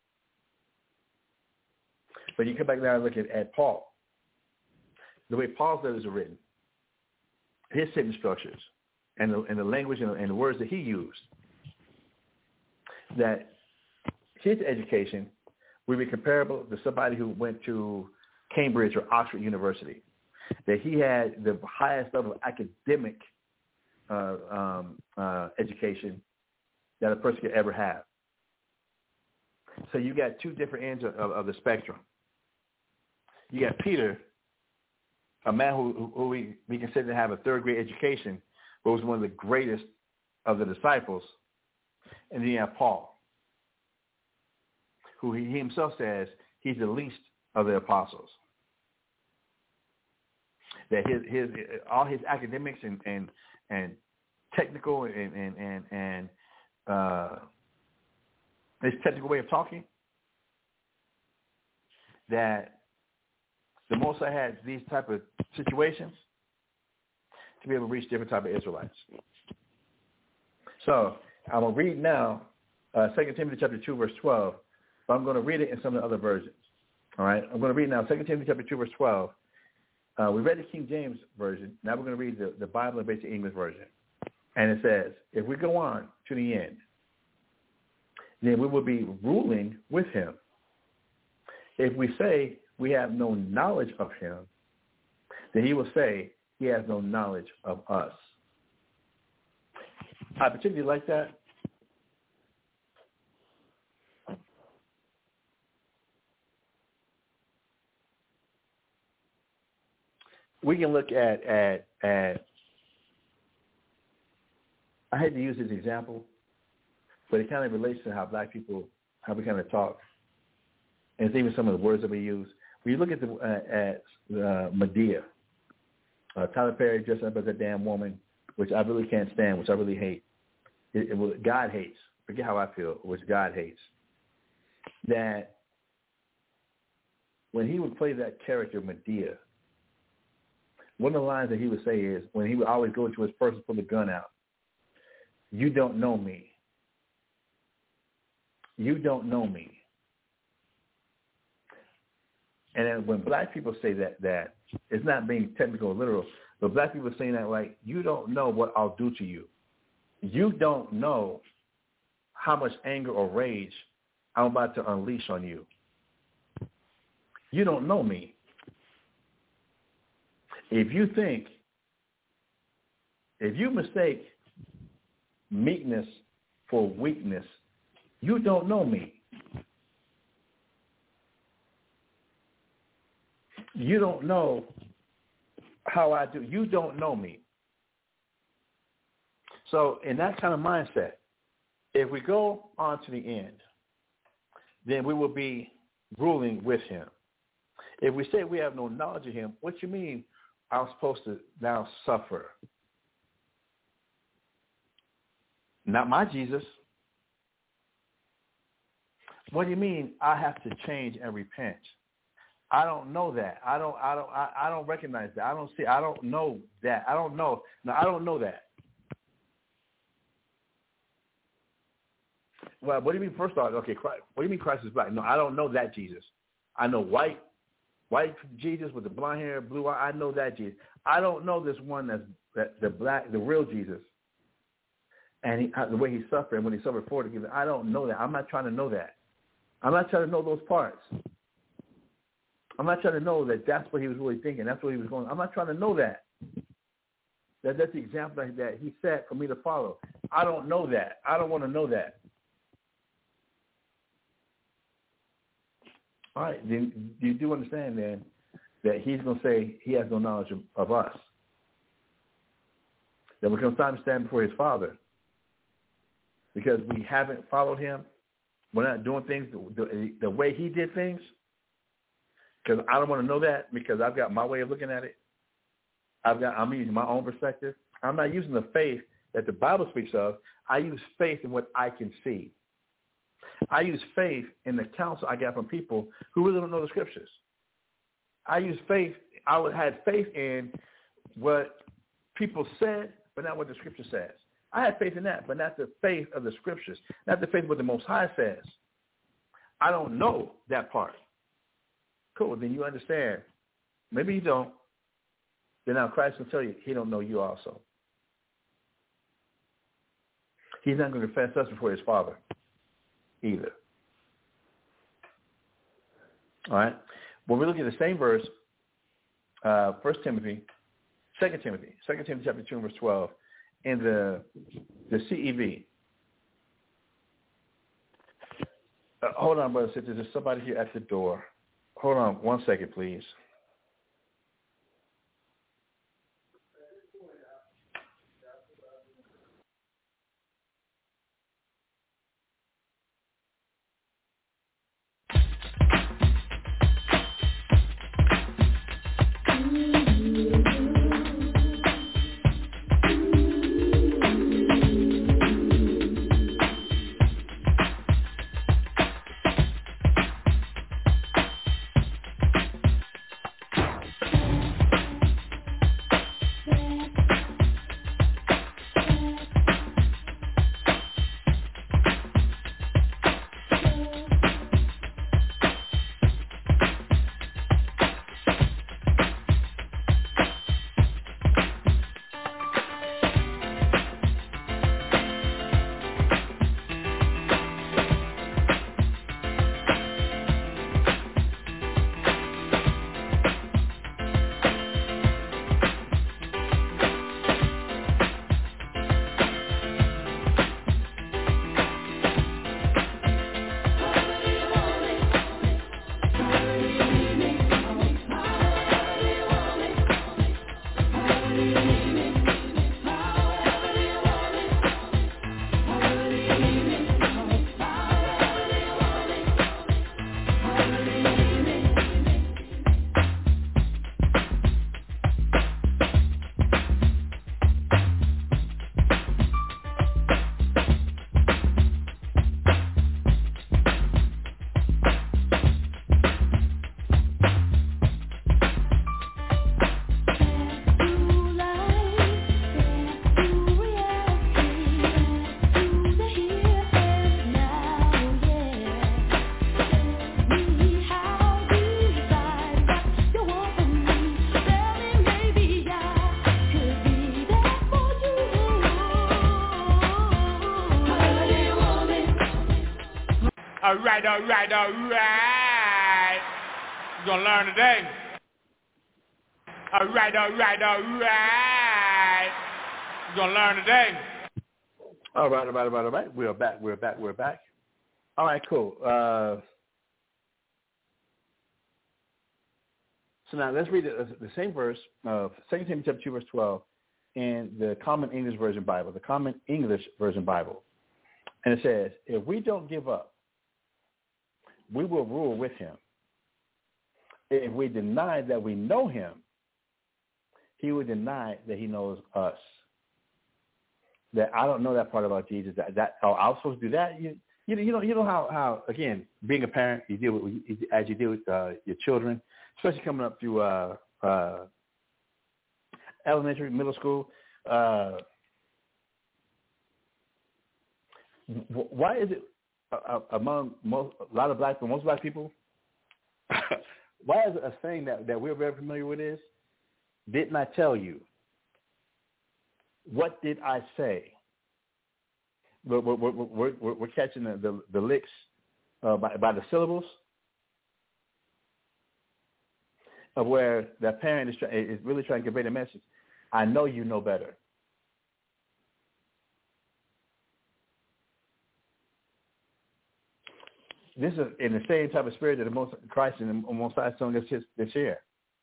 But you come back now and look at, at Paul. The way Paul's letters are written, his sentence structures, and the, and the language and the, and the words that he used, that his education would be comparable to somebody who went to Cambridge or Oxford University. That he had the highest level of academic uh, um, uh, education that a person could ever have. So you got two different ends of, of the spectrum. You got Peter, a man who, who we, we consider to have a third grade education, but was one of the greatest of the disciples. And then you have Paul, who he himself says he's the least of the apostles. That his his all his academics and and, and technical and and and, and uh, his technical way of talking, that the Most High had these type of situations to be able to reach different type of Israelites. So I'm going to read now uh, Second Timothy chapter two, verse twelve, but I'm going to read it in some of the other versions. All right? I'm going to read now Second Timothy chapter two, verse twelve. Uh, we read the King James Version. Now we're going to read the, the Bible and Basic English Version. And it says, if we go on to the end, then we will be ruling with him. If we say we have no knowledge of him, then he will say he has no knowledge of us. I particularly like that. We can look at, at, at, I hate to use this example, but it kind of relates to how black people, how we kind of talk, and it's even some of the words that we use. When you look at the uh, at uh, Medea, uh, Tyler Perry dressed up as a damn woman, which I really can't stand, which I really hate. It, it, what God hates. Forget how I feel, which God hates. That when he would play that character, Medea, one of the lines that he would say is, when he would always go into his purse and pull the gun out, you don't know me. You don't know me. And then when black people say that, that it's not being technical or literal, but black people saying that like, you don't know what I'll do to you. You don't know how much anger or rage I'm about to unleash on you. You don't know me. If you think, if you mistake meekness for weakness, you don't know me. You don't know how I do. You don't know me. So in that kind of mindset, if we go on to the end, then we will be ruling with him. If we say we have no knowledge of him, what you mean I'm supposed to now suffer? Not my Jesus. What do you mean I have to change and repent? I don't know that. I don't. I don't. I, I don't recognize that. I don't see. I don't know that. I don't know. No, I don't know that. Well, what do you mean? First off, okay. Christ, what do you mean Christ is black? No, I don't know that Jesus. I know white, white Jesus with the blonde hair, blue eye. I know that Jesus. I don't know this one that's that, the black, the real Jesus. And he, the way he suffered, and when he suffered for it, I don't know that. I'm not trying to know that. I'm not trying to know those parts. I'm not trying to know that that's what he was really thinking. That's what he was going. I'm not trying to know that. That that's the example that, that he set for me to follow. I don't know that. I don't want to know that. All right. Then you do understand then that he's going to say he has no knowledge of, of us. That when it comes time to stand before his Father, because we haven't followed him, we're not doing things the, the, the way he did things, because I don't want to know that, because I've got my way of looking at it. I've got, I'm using my own perspective. I'm not using the faith that the Bible speaks of. I use faith in what I can see. I use faith in the counsel I got from people who really don't know the scriptures. I use faith. I would had faith in what people said, but not what the scripture says. I had faith in that, but not the faith of the scriptures, not the faith of what the Most High says. I don't know that part. Cool, then you understand. Maybe you don't. Then now Christ will tell you he don't know you also. He's not going to confess us before his Father either. All right? When we look at the same verse, uh, First Timothy, Second Timothy, Second Timothy chapter two, verse twelve, in the the C E V. Uh, hold on, brother. There's somebody here at the door. Hold on one second, please. All right, all right, all right. You're going to learn today. All right, all right, all right. You're going to learn today. All right, all right, all right, all right. We're back, we're back, we're back. All right, cool. Uh, so now let's read the, the same verse of Second Timothy chapter two, verse twelve in the Common English Version Bible, the Common English Version Bible. And it says, if we don't give up, we will rule with him. If we deny that we know him, he will deny that he knows us. That I don't know that part about Jesus. That, that oh, I was supposed to do that. You, you know, you know, you know how, how again, being a parent, you deal with as you deal with uh, your children, especially coming up through uh, uh, elementary, middle school. Uh, why is it uh, among most, a lot of black people, most black people? Why is it a saying that, that we're very familiar with is, didn't I tell you? What did I say? We're, we're, we're, we're, we're catching the, the, the licks uh, by, by the syllables of where the parent is, try, is really trying to convey the message. I know you know better. This is in the same type of spirit that the most Christ and the Most High Son this this year.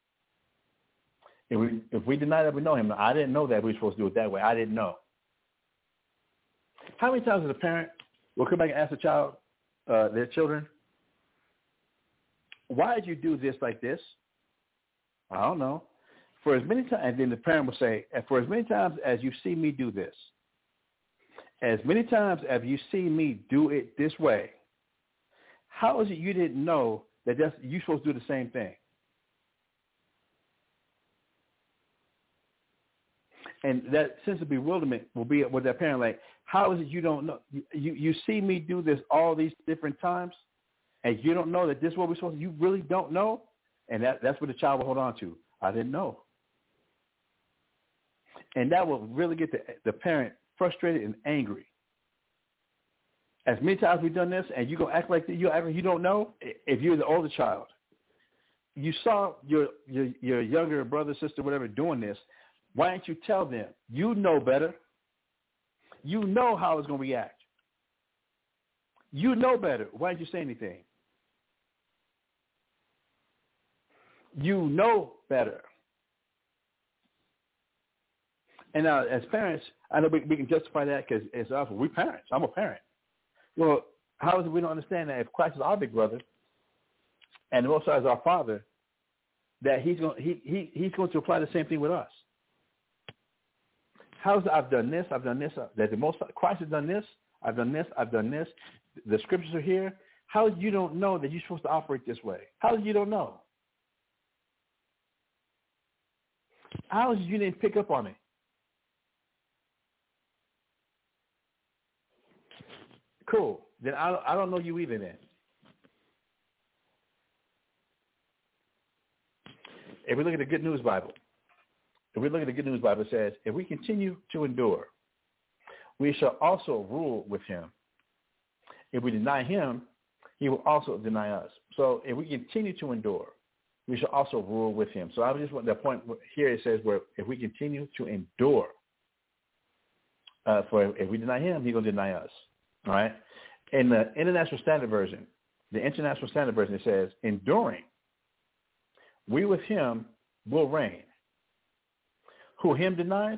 If we if we deny that we know him, I didn't know that we were supposed to do it that way. I didn't know. How many times as a parent will come back and ask a child, uh, their children, why did you do this like this? I don't know. For as many times, and then the parent will say, for as many times as you see me do this, as many times as you see me do it this way, how is it you didn't know that that's, you're supposed to do the same thing? And that sense of bewilderment will be with that parent, like, how is it you don't know? You, you, you see me do this all these different times, and you don't know that this is what we're supposed to do? You really don't know? And that, that's what the child will hold on to. I didn't know. And that will really get the, the parent frustrated and angry. As many times we've done this, and you're going to act like you act like you don't know, if you're the older child, you saw your, your, your younger brother, sister, whatever, doing this, why don't you tell them? You know better. You know how it's going to react. You know better. Why didn't you say anything? You know better. And now, as parents, I know we, we can justify that because it's us. We're parents. I'm a parent. Well, how is it we don't understand that if Christ is our big brother and the Most High is our Father, that he's going, he, he, he's going to apply the same thing with us? How is it I've done this, I've done this, that the Most Christ has done this, I've done this, I've done this, the scriptures are here. How is it you don't know that you're supposed to operate this way? How is it you don't know? How is it you didn't pick up on it? Cool. Then I, I don't know you either then. If we look at the Good News Bible, if we look at the Good News Bible, it says, if we continue to endure, we shall also rule with him. If we deny him, he will also deny us. So if we continue to endure, we shall also rule with him. So I just want that point here. It says where if we continue to endure, uh, for if we deny him, he's going to deny us. All right. In the International Standard Version, the International Standard Version, it says, enduring, we with him will reign. Who him denies,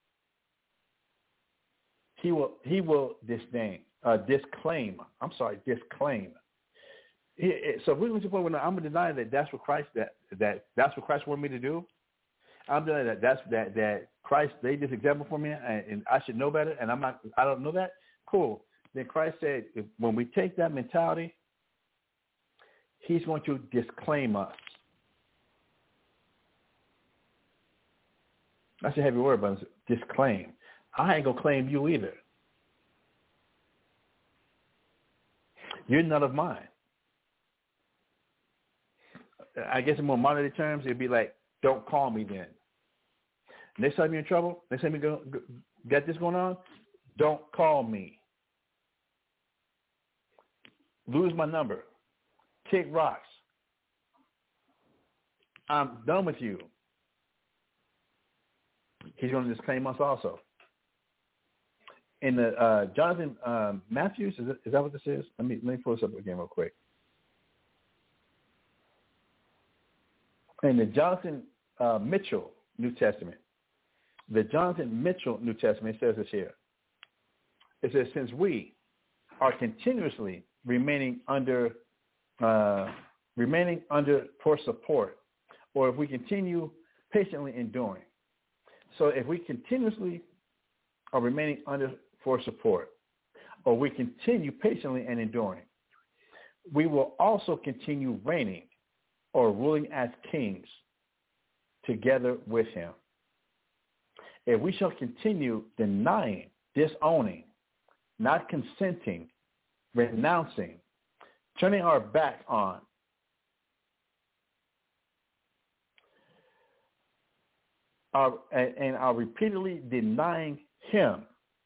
he will he will disdain, uh, disclaim. I'm sorry, disclaim. He, so we went to the point where I'm gonna deny that that's what Christ that that that's what Christ wanted me to do. I'm denying that that's that that Christ laid this example for me, and, and I should know better, and I'm not. I don't know that. Cool. Then Christ said, if, when we take that mentality, he's going to disclaim us. That's a heavy word, but it's disclaim. I ain't going to claim you either. You're none of mine. I guess in more modern terms, it'd be like, don't call me then. Next time you're in trouble, next time you go, go, got this going on, don't call me. Lose my number. Kick rocks. I'm done with you. He's going to disclaim us also. In the uh, Jonathan um, Matthews, is, it, is that what this is? Let me let me pull this up again real quick. In the Jonathan uh, Mitchell New Testament, the Jonathan Mitchell New Testament says this here. It says, since we are continuously remaining under, uh, remaining under for support, or if we continue patiently enduring. So if we continuously are remaining under for support, or we continue patiently and enduring, we will also continue reigning or ruling as kings together with him. If we shall continue denying, disowning, not consenting, renouncing, turning our back on, our, and, and are repeatedly denying him,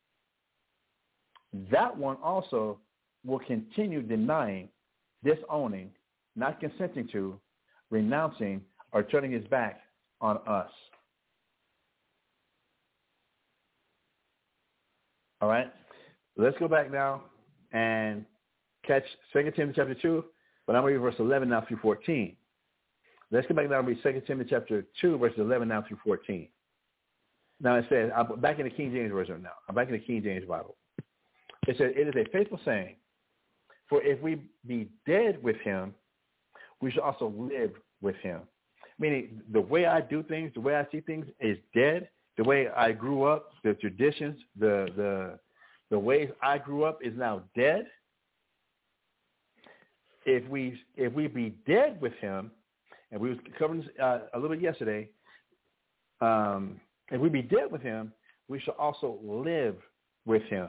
that one also will continue denying, disowning, not consenting to, renouncing, or turning his back on us. All right? Let's go back now and catch Second Timothy chapter two, but I'm going to read verse eleven now through fourteen. Let's go back now and read Second Timothy chapter two, verses eleven now through fourteen. Now it says, I'm back in the King James Version now. I'm back in the King James Bible. It says, it is a faithful saying For if we be dead with him, we should also live with him. Meaning the way I do things, the way I see things is dead. The way I grew up, the traditions, the the the ways I grew up is now dead. If we if we be dead with him, and we was covering this uh, a little bit yesterday, um, if we be dead with him, we shall also live with him.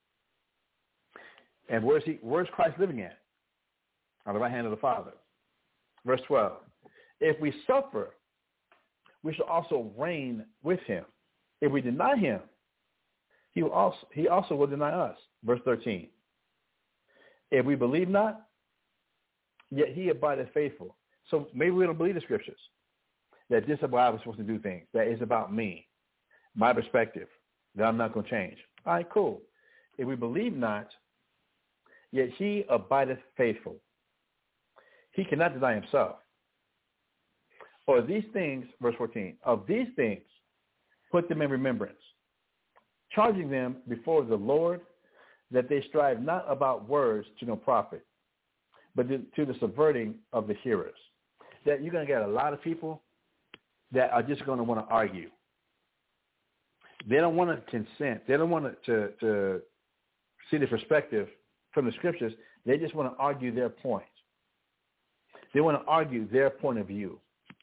And where's he? Where's Christ living at? On the right hand of the Father. Verse twelve. If we suffer, we shall also reign with him. If we deny him, he will also he also will deny us. Verse thirteen. If we believe not, yet he abideth faithful. So maybe we don't believe the scriptures, that this is how I was supposed to do things, that it's about me, my perspective, that I'm not going to change. All right, cool. If we believe not, yet he abideth faithful. He cannot deny himself. Or these things, verse fourteen, of these things, put them in remembrance, charging them before the Lord that they strive not about words to no profit, but to the subverting of the hearers. That you're going to get a lot of people that are just going to want to argue. They don't want to consent. They don't want to, to see the perspective from the scriptures. They just want to argue their point. They want to argue their point of view.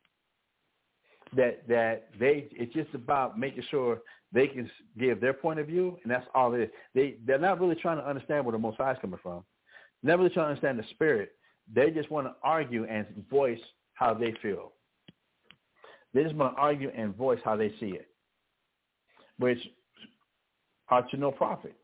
That that they it's just about making sure they can give their point of view, and that's all it is. They they're not really trying to understand where the Most High is coming from. They're not really trying to understand the spirit. They just want to argue and voice how they feel. They just want to argue and voice how they see it, which are to no profit.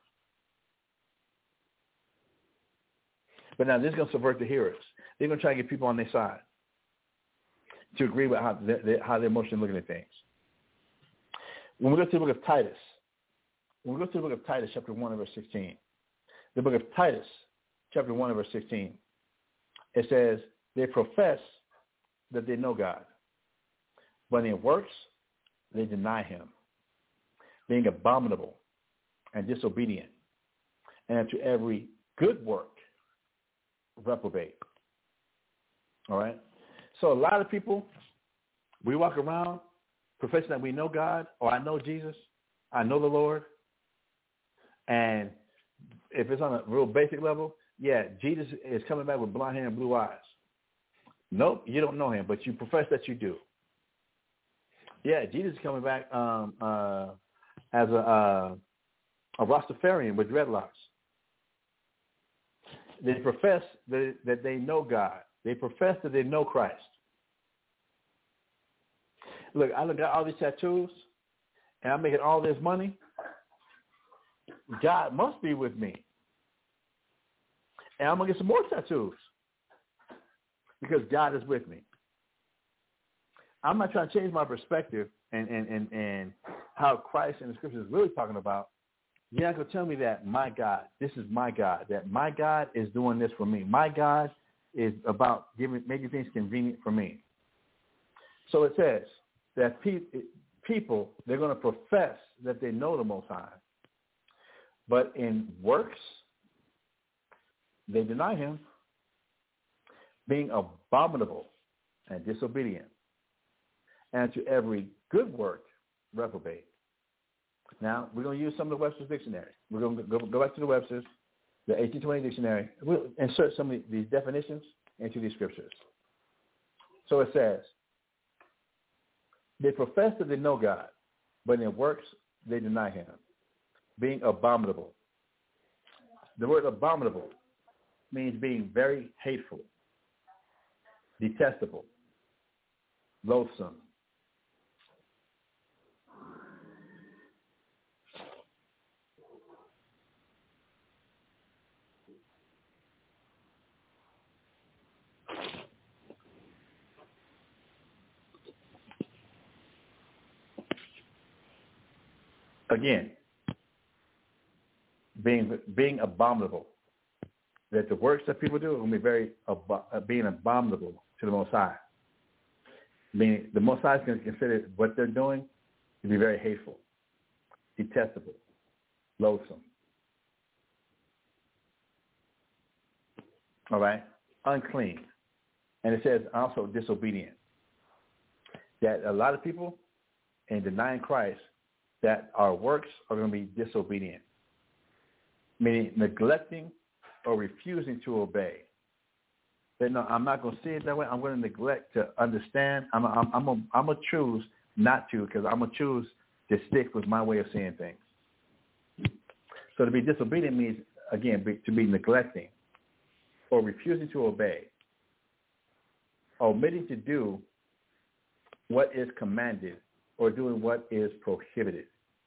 But now this is going to subvert the hearers. They're going to try to get people on their side to agree with how they're, how they're emotionally looking at things. When we go to the book of Titus, when we go to the book of Titus, chapter one, verse sixteen, the book of Titus, chapter one, verse sixteen, it says, they profess that they know God, but in works, they deny him, being abominable and disobedient, and to every good work reprobate. All right? So a lot of people, we walk around professing that we know God, or I know Jesus, I know the Lord, and if it's on a real basic level, yeah, Jesus is coming back with blonde hair and blue eyes. Nope, you don't know him, but you profess that you do. Yeah, Jesus is coming back um, uh, as a, uh, a Rastafarian with dreadlocks. They profess that, that they know God. They profess that they know Christ. Look, I look at all these tattoos, and I'm making all this money. God must be with me. And I'm going to get some more tattoos because God is with me. I'm not trying to change my perspective and, and, and, and how Christ and the scriptures is really talking about. You're not going to tell me that my God, this is my God, that my God is doing this for me. My God is about giving, making things convenient for me. So it says that pe- people, they're going to profess that they know the Most High, but in works, they deny him, being abominable and disobedient, and to every good work reprobate. Now, we're going to use some of the Webster's Dictionary. We're going to go, go back to the Webster's, the eighteen twenty Dictionary. We'll insert some of these definitions into these scriptures. So it says, they profess that they know God, but in works they deny him, being abominable. The word abominable means being very hateful, detestable, loathsome. Again, being being abominable. That the works that people do will be very abo- being abominable to the Most High. Meaning the Most High is going to consider what they're doing to be very hateful, detestable, loathsome. all right, unclean. And it says also disobedient. That a lot of people in denying Christ, that our works are going to be disobedient, meaning neglecting or refusing to obey. But no, I'm not going to see it that way. I'm going to neglect to understand. I'm I'm I'm a, I'm going to choose not to, because I'm going to choose to stick with my way of seeing things. So to be disobedient means, again, be, to be neglecting or refusing to obey, omitting to do what is commanded or doing what is prohibited.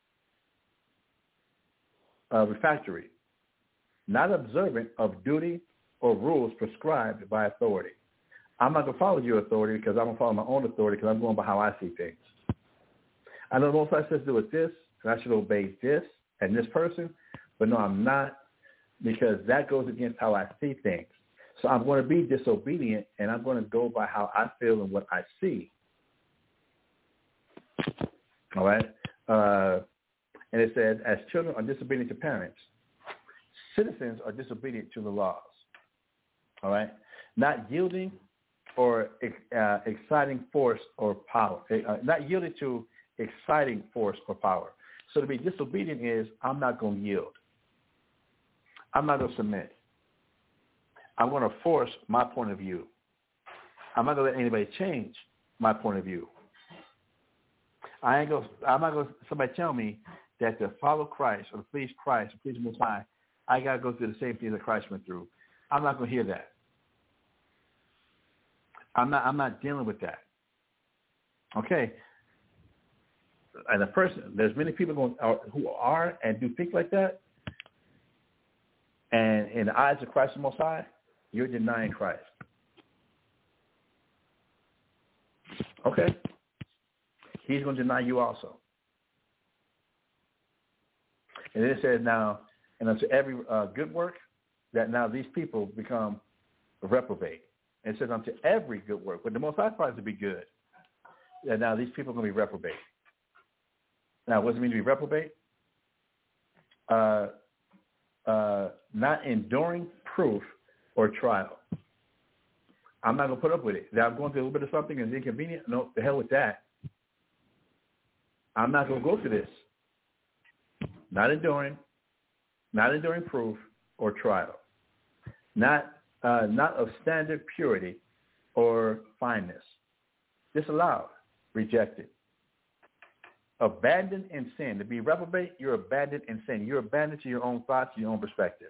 Uh, refractory, not observant of duty or rules prescribed by authority. I'm not going to follow your authority because I'm going to follow my own authority because I'm going by how I see things. I know most I says do with this, and I should obey this and this person, but no, I'm not, because that goes against how I see things. So I'm going to be disobedient, and I'm going to go by how I feel and what I see. All right? Uh, and it says, as children are disobedient to parents, citizens are disobedient to the laws. All right? Not yielding or uh, exciting force or power. Uh, not yielding to exciting force or power. So to be disobedient is, I'm not going to yield. I'm not going to submit. I'm going to force my point of view. I'm not going to let anybody change my point of view. I ain't going. I'm not going to somebody tell me that to follow Christ or to please Christ or please Most High, I got to go through the same thing that Christ went through. I'm not going to hear that. I'm not. I'm not dealing with that. Okay. And a person, there's many people going, uh, who are and do think like that. And in the eyes of Christ the Most High, you're denying Christ. Okay. He's going to deny you also. And then it says now, and unto every uh, good work, that now these people become reprobate. And it says unto every good work, but the Most High finds to be good, that now these people are going to be reprobate. Now, what does it mean to be reprobate? Uh, uh, not enduring proof or trial. I'm not going to put up with it. That I'm going through a little bit of something and it's inconvenient. No, the hell with that. I'm not going to go through this. Not enduring, not enduring proof or trial. Not, uh, not of standard purity or fineness. Disallowed, rejected. Abandoned in sin. To be reprobate, you're abandoned in sin. You're abandoned to your own thoughts, your own perspective.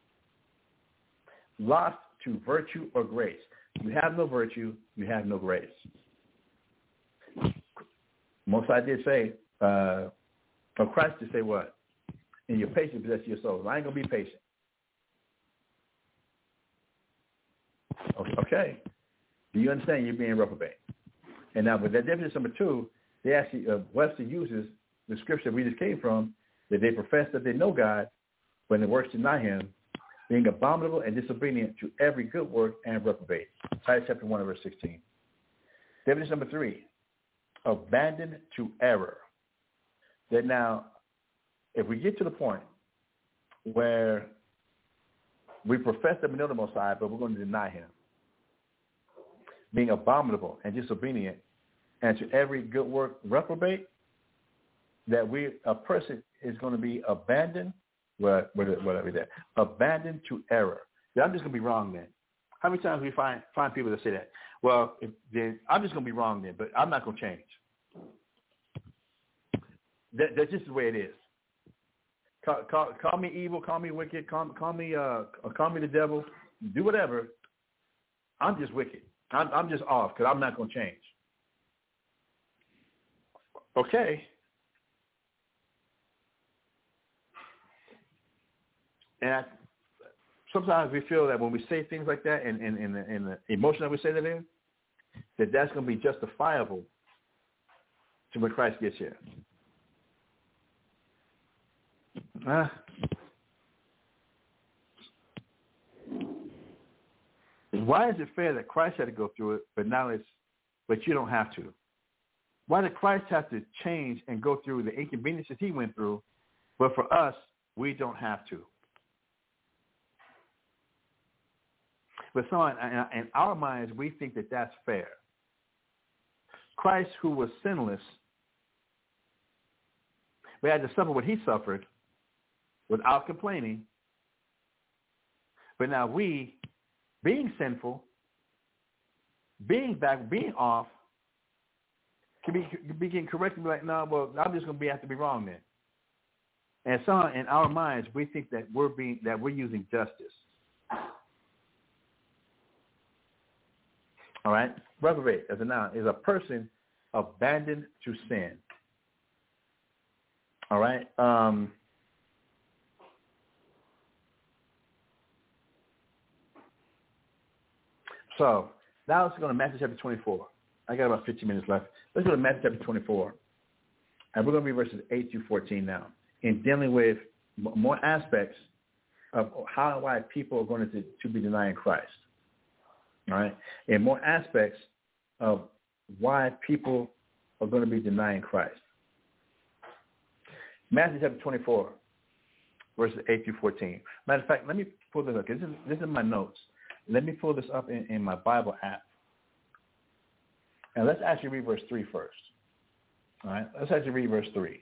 Lost to virtue or grace. You have no virtue, you have no grace. Most I did say, uh, or Christ did say what? In your patience possess your soul. I ain't going to be patient. Okay. Do you understand you're being reprobate? And now with that definition number two, they actually, uh, Webster uses the scripture we just came from, that they profess that they know God, when the works deny him, being abominable and disobedient to every good work and reprobate. Titus chapter one, verse sixteen. Definition number three, abandoned to error. That now, if we get to the point where we profess that we know the Most High, but we're going to deny him, being abominable and disobedient, and to every good work reprobate, that we a person is going to be abandoned, what whatever that, abandoned to error. Yeah, I'm just going to be wrong then. How many times we find find people that say that? Well, if, then I'm just going to be wrong then, but I'm not going to change. That, that's just the way it is. Call, call, call me evil, call me wicked, call, call me uh, call me the devil, do whatever. I'm just wicked. I'm, I'm just off because I'm not going to change. Okay. And I, sometimes we feel that when we say things like that and in, in, in, in the emotion that we say that in, that that's going to be justifiable to when Christ gets here. Uh, why is it fair that Christ had to go through it, but now it's, but you don't have to? Why did Christ have to change and go through the inconveniences he went through, but for us, we don't have to? But so in, in our minds, we think that that's fair. Christ, who was sinless, we had to suffer what he suffered without complaining. But now we, being sinful, being back, being off, can be begin corrected and be like, no, well, I'm just going to be have to be wrong then. And so in our minds, we think that we're being that we're using justice. All right? Reprobate, as a noun, is a person abandoned to sin. All right? Um, so now let's go to Matthew chapter twenty-four. I got about fifteen minutes left. Let's go to Matthew chapter twenty-four. And we're going to read verses eight through fourteen now, in dealing with more aspects of how and why people are going to, to be denying Christ. All right? And more aspects of why people are going to be denying Christ. Matthew chapter twenty-four, verses eight through fourteen. Matter of fact, let me pull this up. This is, this is my notes. Let me pull this up in, in my Bible app. And let's actually read verse three first. All right? Let's actually read verse three.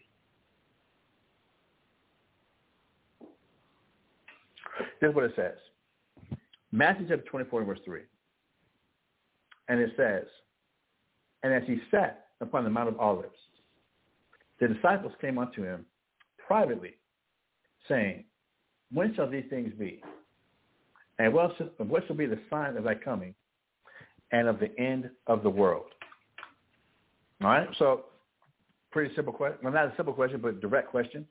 This is what it says. Matthew chapter twenty-four, verse three. And it says, and as he sat upon the Mount of Olives, the disciples came unto him privately, saying, when shall these things be? And what shall, what shall be the sign of thy coming and of the end of the world? All right, so pretty simple question. Well, not a simple question, but a direct question.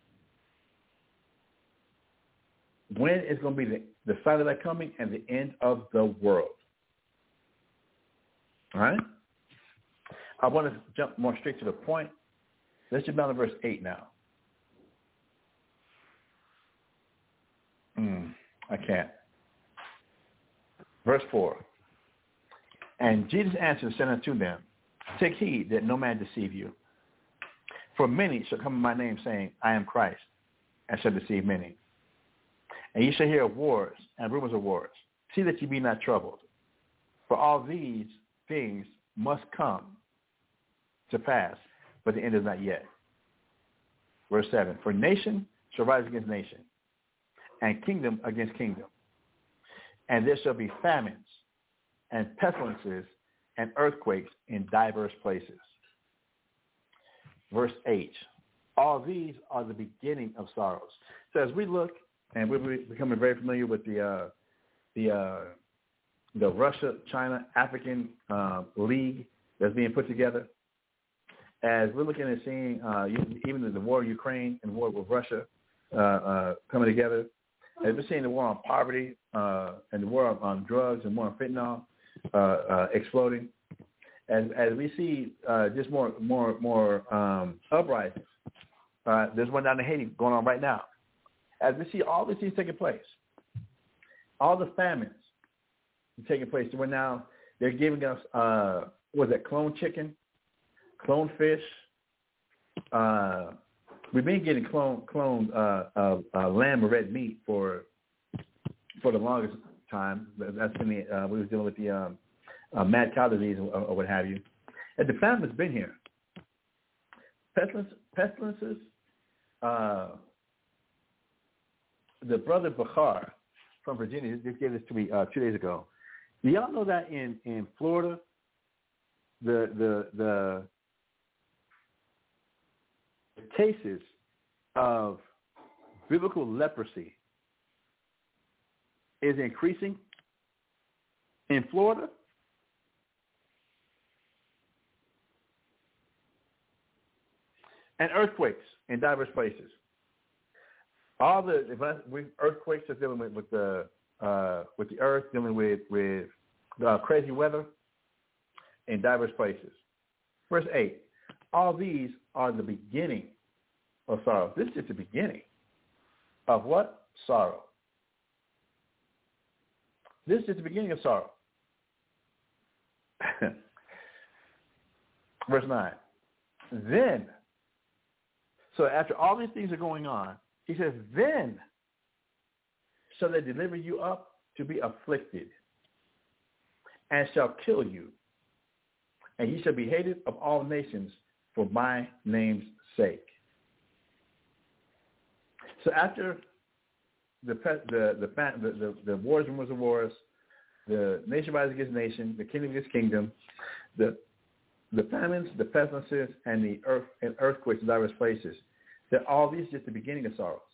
When is going to be the, the sign of thy coming and the end of the world? All right? I want to jump more straight to the point. Let's jump down to verse eight now. Mm, I can't. Verse four. And Jesus answered and said unto them, take heed that no man deceive you. For many shall come in my name, saying, I am Christ, and shall deceive many. And ye shall hear of wars and rumors of wars. See that ye be not troubled. For all these things must come to pass, but the end is not yet. Verse seven. For nation shall rise against nation, and kingdom against kingdom. And there shall be famines and pestilences and earthquakes in diverse places. Verse eight. All these are the beginning of sorrows. So as we look, and we're becoming very familiar with the uh, the uh, the Russia-China African uh, League that's being put together. As we're looking at seeing uh, even the war in Ukraine and the war with Russia uh, uh, coming together, as we're seeing the war on poverty uh, and the war on, on drugs and war on fentanyl uh, uh, exploding, as as we see uh, just more more more um, uprisings. Uh, there's one down in Haiti going on right now. As we see all these things taking place, all the famines taking place, where now they're giving us, uh, what was that, clone chicken, clone fish. Uh, we've been getting clone clone uh, uh, uh, lamb or red meat for for the longest time. That's been the, uh, we was dealing with the um, uh, mad cow disease or, or what have you. And the famine's been here. Pestilence, pestilences. Uh, the brother Bachar from Virginia just gave this to me uh, two days ago. Do y'all know that in, in Florida, the the the cases of biblical leprosy is increasing in Florida? And earthquakes in diverse places. All the earthquakes are dealing with, with the uh, with the earth, dealing with with uh, crazy weather in diverse places. Verse eight. All these are the beginning of sorrow. This is just the beginning of what? Sorrow. This is just the beginning of sorrow. Verse nine. Then. So after all these things are going on, he says, then shall they deliver you up to be afflicted. and shall kill you, and ye shall be hated of all nations for my name's sake. So after the the the the, the, the wars and rumors of wars, the nation rises against nation, the kingdom against kingdom, the the famines, the pestilences, and the earth and earthquakes in diverse places, that all these are just the beginning of sorrows.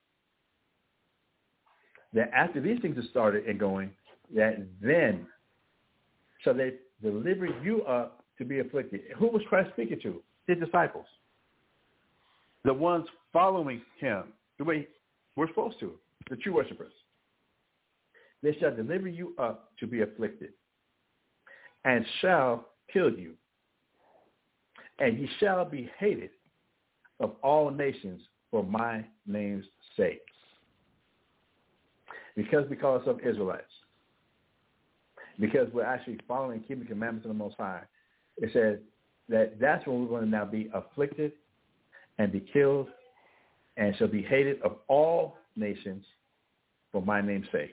That after these things have started and going, that then shall they deliver you up to be afflicted. Who was Christ speaking to? His disciples. The ones following him, the way we're supposed to, the true worshipers. They shall deliver you up to be afflicted, and shall kill you, and ye shall be hated of all nations for my name's sake. Because we call ourselves Israelites. Because we're actually following and keeping the commandments of the Most High. It says that that's when we're going to now be afflicted and be killed and shall be hated of all nations for my name's sake.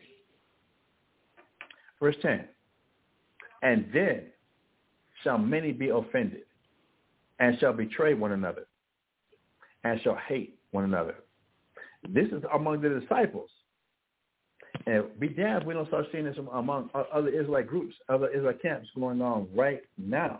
Verse ten, and then shall many be offended and shall betray one another and shall hate one another. This is among the disciples. And be damned if we don't start seeing this among other Israelite groups, other Israelite camps going on right now.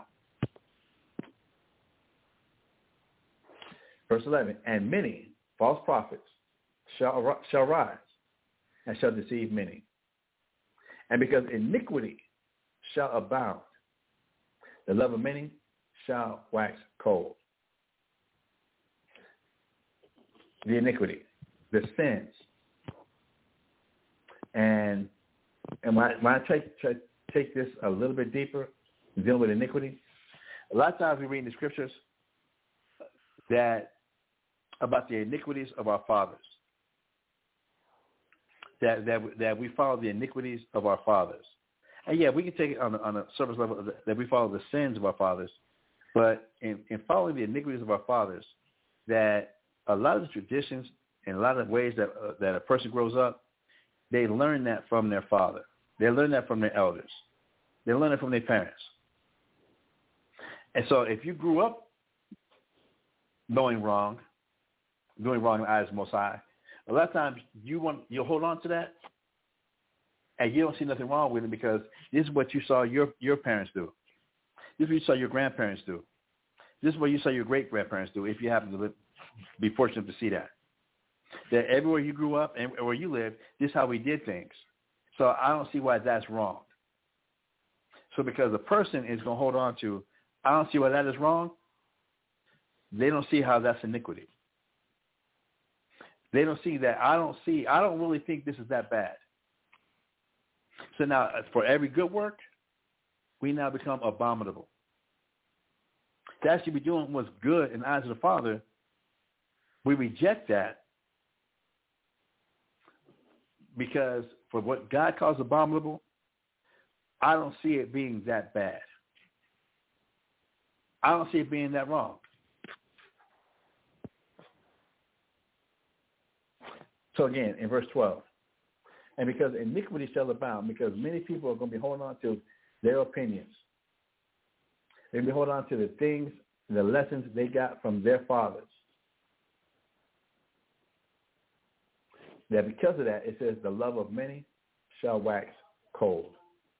Verse eleven, and many false prophets shall, shall rise and shall deceive many. And because iniquity shall abound, the love of many shall wax cold. The iniquity, the sins. And and when I, when I try, try to take this a little bit deeper, dealing with iniquity, a lot of times we read in the scriptures that about the iniquities of our fathers. That that that we follow the iniquities of our fathers, and yeah, we can take it on a, on a surface level that we follow the sins of our fathers, but in, in following the iniquities of our fathers, that a lot of the traditions and a lot of ways that uh, that a person grows up, they learn that from their father, they learn that from their elders, they learn it from their parents, and so if you grew up knowing wrong, doing wrong in the eyes of the Most High, a lot of times you want you'll hold on to that, and you don't see nothing wrong with it because this is what you saw your your parents do. This is what you saw your grandparents do. This is what you saw your great grandparents do. If you happen to live, be fortunate to see that, that everywhere you grew up and where you lived, this is how we did things. So I don't see why that's wrong. So because a person is going to hold on to, I don't see why that is wrong. They don't see how that's iniquity. They don't see that. I don't see, I don't really think this is that bad. So now, for every good work, we now become abominable. To actually be doing what's good in the eyes of the Father, we reject that because for what God calls abominable, I don't see it being that bad. I don't see it being that wrong. So again, in verse twelve, and because iniquity shall abound, because many people are going to be holding on to their opinions. They're going to be holding on to the things, the lessons they got from their fathers. That because of that, it says the love of many shall wax cold.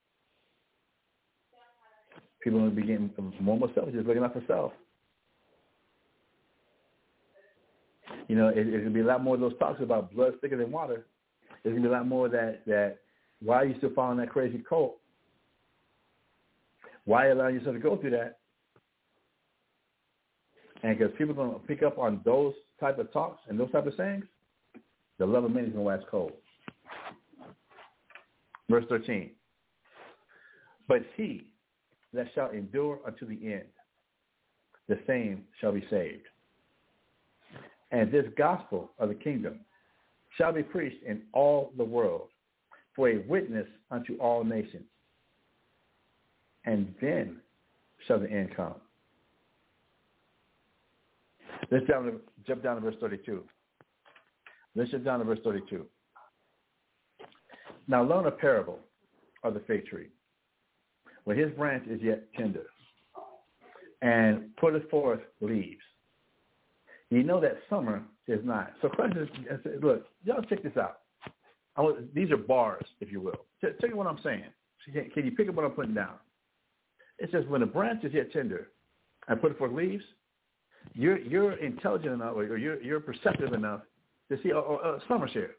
People are going to be getting more and more selfish, just looking out for self. You know, it, it's going to be a lot more of those talks about blood thicker than water. There's going to be a lot more of that, that why are you still following that crazy cult? Why are you allowing yourself to go through that? And because people are going to pick up on those type of talks and those type of sayings, the love of many is going to wax cold. Verse thirteen. But he that shall endure unto the end, the same shall be saved. And this gospel of the kingdom shall be preached in all the world for a witness unto all nations. And then shall the end come. Let's down to, jump down to verse thirty-two. Let's jump down to verse thirty-two. Now learn a parable of the fig tree. where his branch is yet tender, and putteth forth leaves. You know that summer is not. So Christ is, look, y'all check this out. I want, these are bars, if you will. Check, check what I'm saying. Can, can you pick up what I'm putting down? It says, when the branch is yet tender and putteth forth leaves, you're you're intelligent enough, or you're you're perceptive enough to see, oh, oh, oh, summer's here,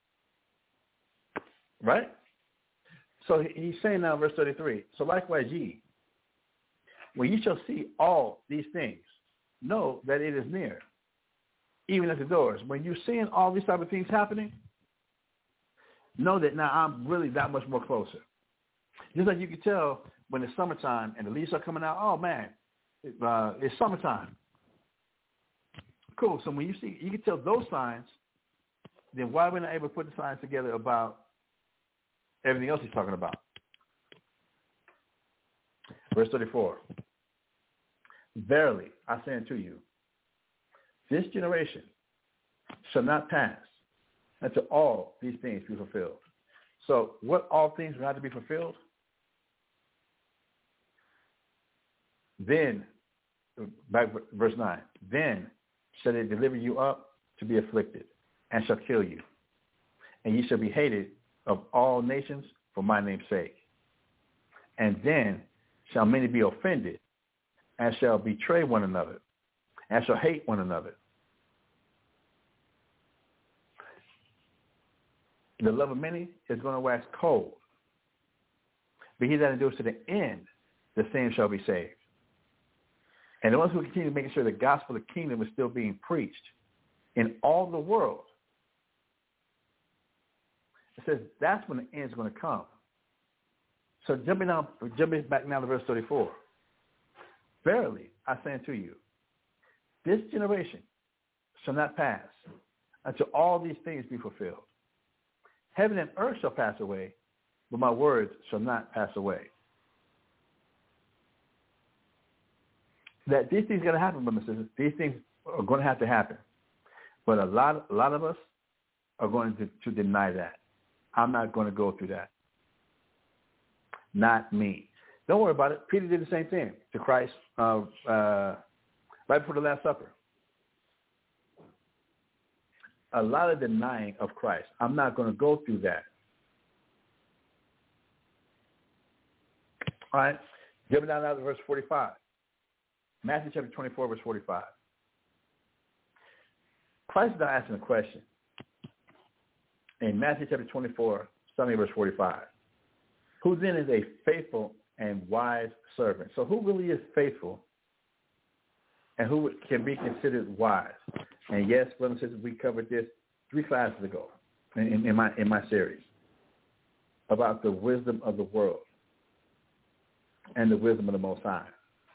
right? So he's saying now, verse thirty-three. So likewise, ye, when ye shall see all these things, know that it is near, even at the doors. When you're seeing all these type of things happening, know that now I'm really that much more closer. Just like you can tell when it's summertime and the leaves are coming out. Oh man, uh, it's summertime. Cool. So when you see, you can tell those signs. Then why are we not able to put the signs together about everything else he's talking about? Verse thirty-four. Verily, I say unto you, this generation shall not pass until all these things be fulfilled. So what all things will have to be fulfilled? Then, back verse nine, then shall they deliver you up to be afflicted, and shall kill you. And ye shall be hated of all nations for my name's sake. And then shall many be offended, and shall betray one another, and shall hate one another. The love of many is going to wax cold. But he that endures to the end, the same shall be saved. And the ones who continue making sure the gospel of the kingdom is still being preached in all the world, it says that's when the end is going to come. So jumping down, jumping back now to verse thirty-four. Verily, I say unto you, this generation shall not pass until all these things be fulfilled. Heaven and earth shall pass away, but my words shall not pass away. That these things are going to happen, brothers and sisters. These things are going to have to happen. But a lot, a lot of us are going to, to deny that. I'm not going to go through that. Not me. Don't worry about it. Peter did the same thing to Christ uh, uh, right before the Last Supper. A lot of denying of Christ. I'm not going to go through that. All right. Jumping down now to verse forty-five. Matthew chapter twenty-four, verse forty-five. Christ is now asking a question. In Matthew chapter twenty-four, starting verse forty-five. Who then is a faithful and wise servant? So who really is faithful and who can be considered wise? And yes, brothers and sisters, we covered this three classes ago in, in my in my series about the wisdom of the world and the wisdom of the Most High.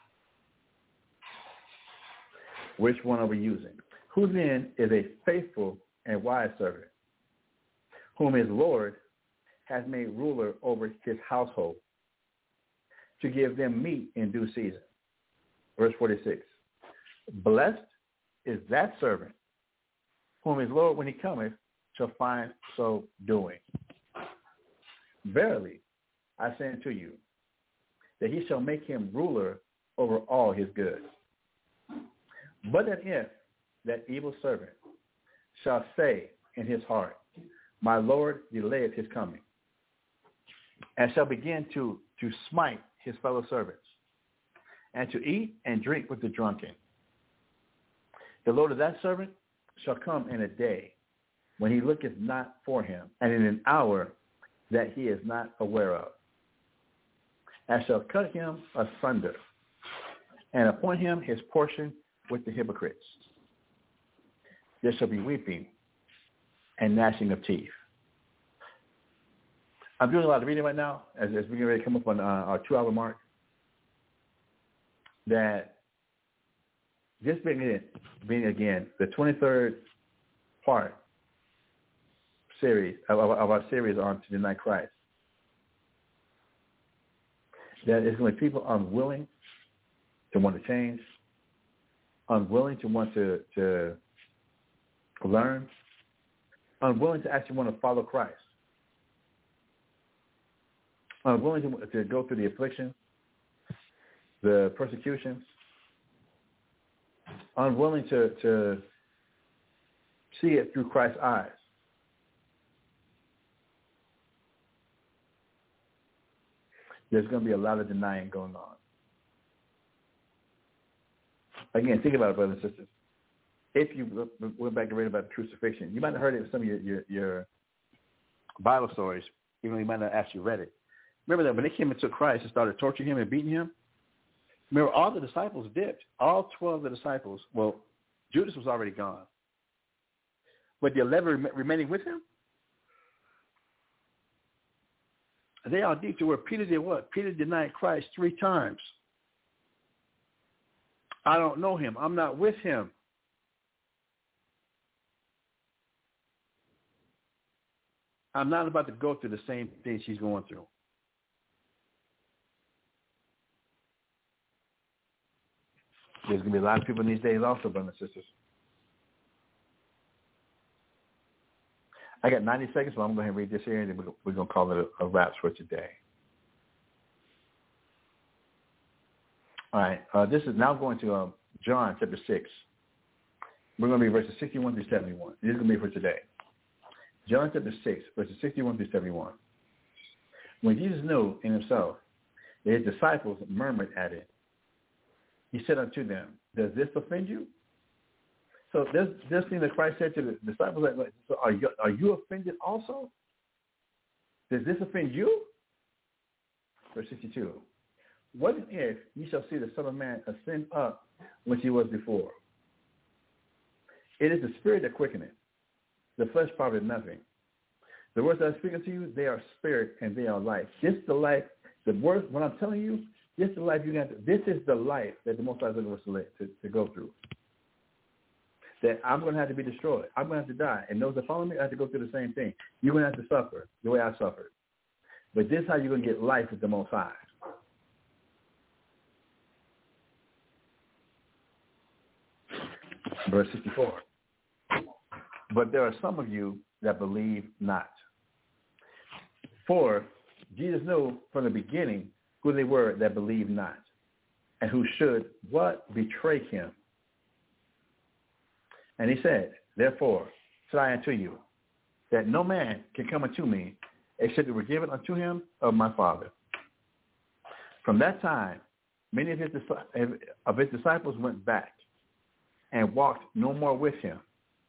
Which one are we using? Who then is a faithful and wise servant, whom his Lord has made ruler over his household, to give them meat in due season? Verse forty-six. Blessed is that servant, whom his Lord, when he cometh, shall find so doing. Verily, I say unto you, that he shall make him ruler over all his goods. But that if that evil servant shall say in his heart, my Lord delayeth his coming, and shall begin to, to smite his fellow servants, and to eat and drink with the drunken, the Lord of that servant shall come in a day when he looketh not for him, and in an hour that he is not aware of, and shall cut him asunder, and appoint him his portion with the hypocrites. There shall be weeping and gnashing of teeth. I'm doing a lot of reading right now as, as we get ready to come up on uh, our two-hour mark. That this being, being again the twenty-third part series of, of our series on To Deny Christ. That it's going to be people unwilling to want to change, unwilling to want to, to learn, unwilling to actually want to follow Christ, unwilling to, to go through the affliction the persecutions, unwilling to, to see it through Christ's eyes. There's going to be a lot of denying going on. Again, think about it, brothers and sisters. If you went back and read about the crucifixion, you might have heard it in some of your, your, your Bible stories, even though you might not have actually read it. Remember that when they came and took Christ and started torturing him and beating him, remember all the disciples dipped. All twelve of the disciples, well, Judas was already gone. But the eleven remaining with him, they all deep to where Peter did what? Peter denied Christ three times. I don't know him. I'm not with him. I'm not about to go through the same thing she's going through. There's going to be a lot of people in these days also, brothers and sisters. I got ninety seconds, so I'm going to read this here, and then we're going to call it a, a wrap for today. All right. Uh, this is now going to uh, John chapter six. We're going to be verses sixty-one through seventy-one. This is going to be for today. John chapter six, verses sixty-one through seventy-one. When Jesus knew in himself that his disciples murmured at it, he said unto them, does this offend you? So this, this thing that Christ said to the disciples, like, so are you, are you offended also? Does this offend you? Verse sixty-two. What if ye shall see the Son of Man ascend up which he was before? It is the Spirit that quickeneth. The flesh profiteth nothing. The words that I speak unto you, they are spirit and they are life. This is the life, the words, what I'm telling you, this is the life you got to, this is the life that the Most High is looking for us to, to, to go through. That I'm going to have to be destroyed. I'm going to have to die. And those that follow me, I have to go through the same thing. You're going to have to suffer the way I suffered. But this is how you're going to get life with the Most High. Verse sixty-four. But there are some of you that believe not. For Jesus knew from the beginning who they were that believed not, and who should what? Betray him. And he said, therefore, said I unto you, that no man can come unto me, except it were given unto him of my Father. From that time, many of his, of his disciples went back and walked no more with him.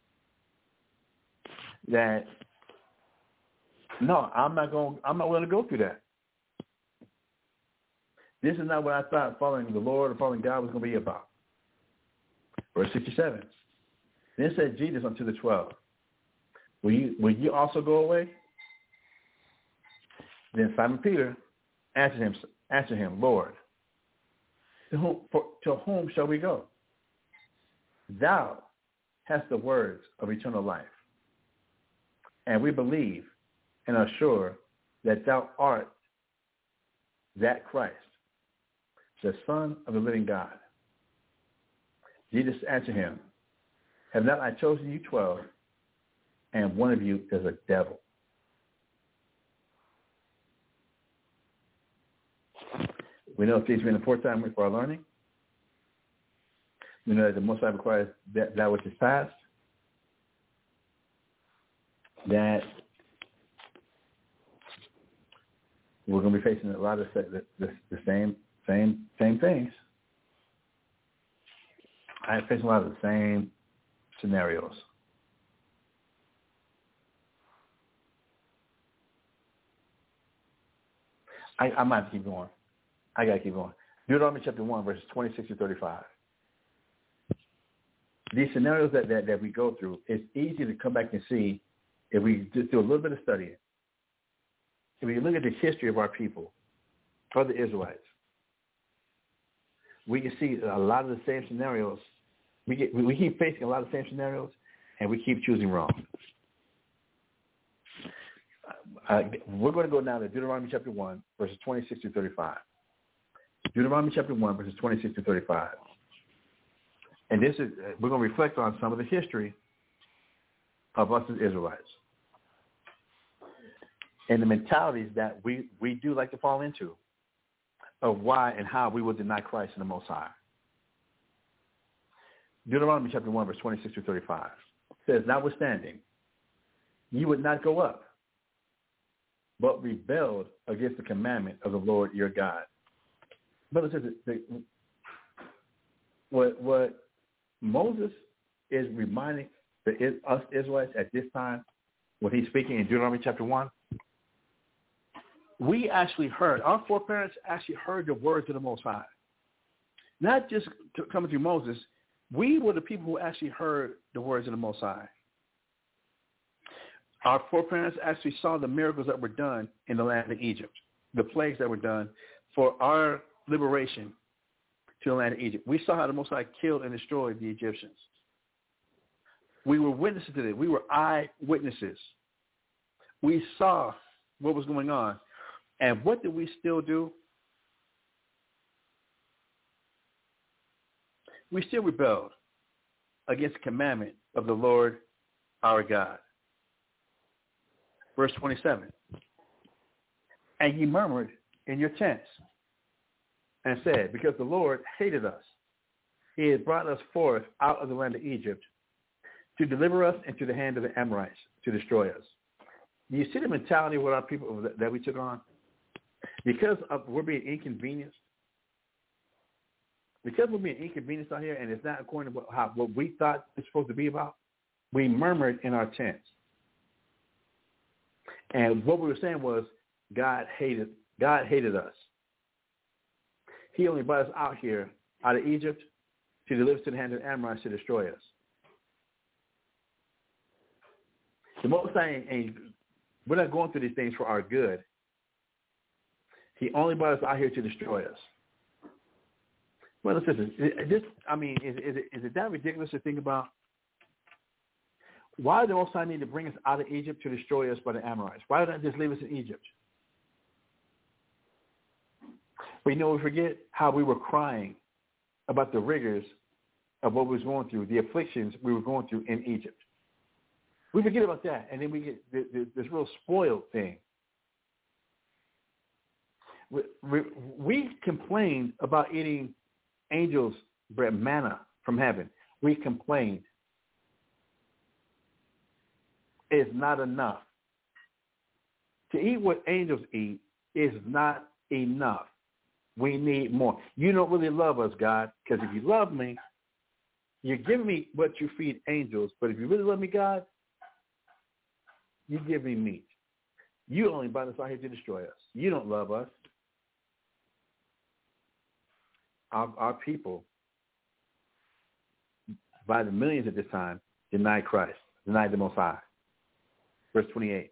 That, no, I'm not going, I'm not willing to go through that. This is not what I thought following the Lord or following God was going to be about. Verse sixty-seven. Then said Jesus unto the twelve, will you, will you also go away? Then Simon Peter answered him, answered him, Lord, to whom, for, to whom shall we go? Thou hast the words of eternal life. And we believe and are sure that thou art that Christ, the Son of the living God. Jesus answered him, have not I chosen you twelve, and one of you is a devil? We know these are in the fourth time for our learning. We know that the Most High requires that, that which is past, that we're going to be facing a lot of the, the, the same same same things. I'm facing a lot of the same scenarios. I, I might keep going. I got to keep going. Deuteronomy chapter one, verses twenty-six to thirty-five. These scenarios that, that, that we go through, it's easy to come back and see if we just do a little bit of studying. If we look at the history of our people, or the Israelites, we can see a lot of the same scenarios. We get, we keep facing a lot of the same scenarios, and we keep choosing wrong. Uh, we're going to go now to Deuteronomy chapter one, verses twenty-six to thirty-five. Deuteronomy chapter one, verses twenty-six to thirty-five. And this is, we're going to reflect on some of the history of us as Israelites and the mentalities that we, we do like to fall into. of why and how we will deny Christ and the Most High. Deuteronomy chapter one, verse twenty-six through thirty-five says, notwithstanding, ye would not go up, but rebelled against the commandment of the Lord your God. Brothers and sisters, what, what Moses is reminding the, us Israelites at this time, when he's speaking in Deuteronomy chapter one, we actually heard, our foreparents actually heard the words of the Most High. Not just coming through Moses, we were the people who actually heard the words of the Most High. Our foreparents actually saw the miracles that were done in the land of Egypt, the plagues that were done for our liberation to the land of Egypt. We saw how the Most High killed and destroyed the Egyptians. We were witnesses to it. We were eyewitnesses. We saw what was going on. And what did we still do? We still rebelled against the commandment of the Lord our God. Verse twenty-seven. And ye murmured in your tents and said, because the Lord hated us, he had brought us forth out of the land of Egypt to deliver us into the hand of the Amorites to destroy us. Do you see the mentality with our people that we took on? Because of, we're being inconvenienced. Because we're being inconvenienced out here and it's not according to what, how, what we thought it's supposed to be about, we murmured in our tents. And what we were saying was God hated God hated us. He only brought us out here, out of Egypt, to deliver us to the hand of the Amorites to destroy us. The Most High ain't, we're not going through these things for our good. He only brought us out here to destroy us. Well, listen, this, I mean, is, is, it, is it that ridiculous to think about? Why did the Most High need to bring us out of Egypt to destroy us by the Amorites? Why did not just leave us in Egypt? But you know, we forget how we were crying about the rigors of what we was going through, the afflictions we were going through in Egypt. We forget about that, and then we get this real spoiled thing. We, we, we complained about eating angels' bread, manna from heaven. We complained. It's not enough. To eat what angels eat is not enough. We need more. You don't really love us, God, because if you love me, you're giving me what you feed angels. But if you really love me, God, you give me meat. You only brought us out here to destroy us. You don't love us. Our, our people, by the millions at this time, denied Christ, denied the Most High. Verse twenty-eight.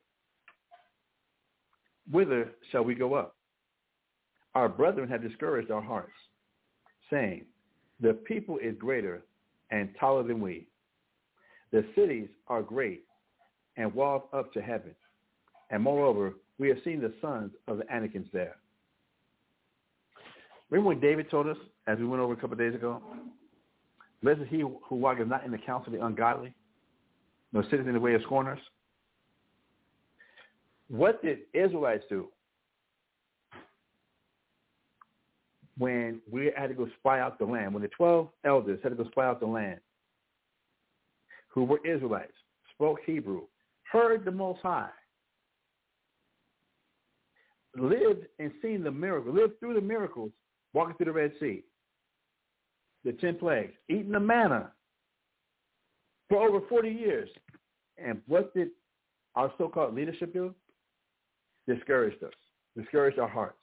Whither shall we go up? Our brethren have discouraged our hearts, saying, the people is greater and taller than we. The cities are great and walled up to heaven. And moreover, we have seen the sons of the Anakims there. Remember what David told us, as we went over a couple of days ago? Blessed is he who walketh not in the counsel of the ungodly, nor sitteth in the way of scorners. What did Israelites do when we had to go spy out the land? When the twelve elders had to go spy out the land, who were Israelites, spoke Hebrew, heard the Most High, lived and seen the miracle, lived through the miracles, walking through the Red Sea, the ten plagues, eating the manna for over forty years. And what did our so-called leadership do? Discouraged us, discouraged our hearts,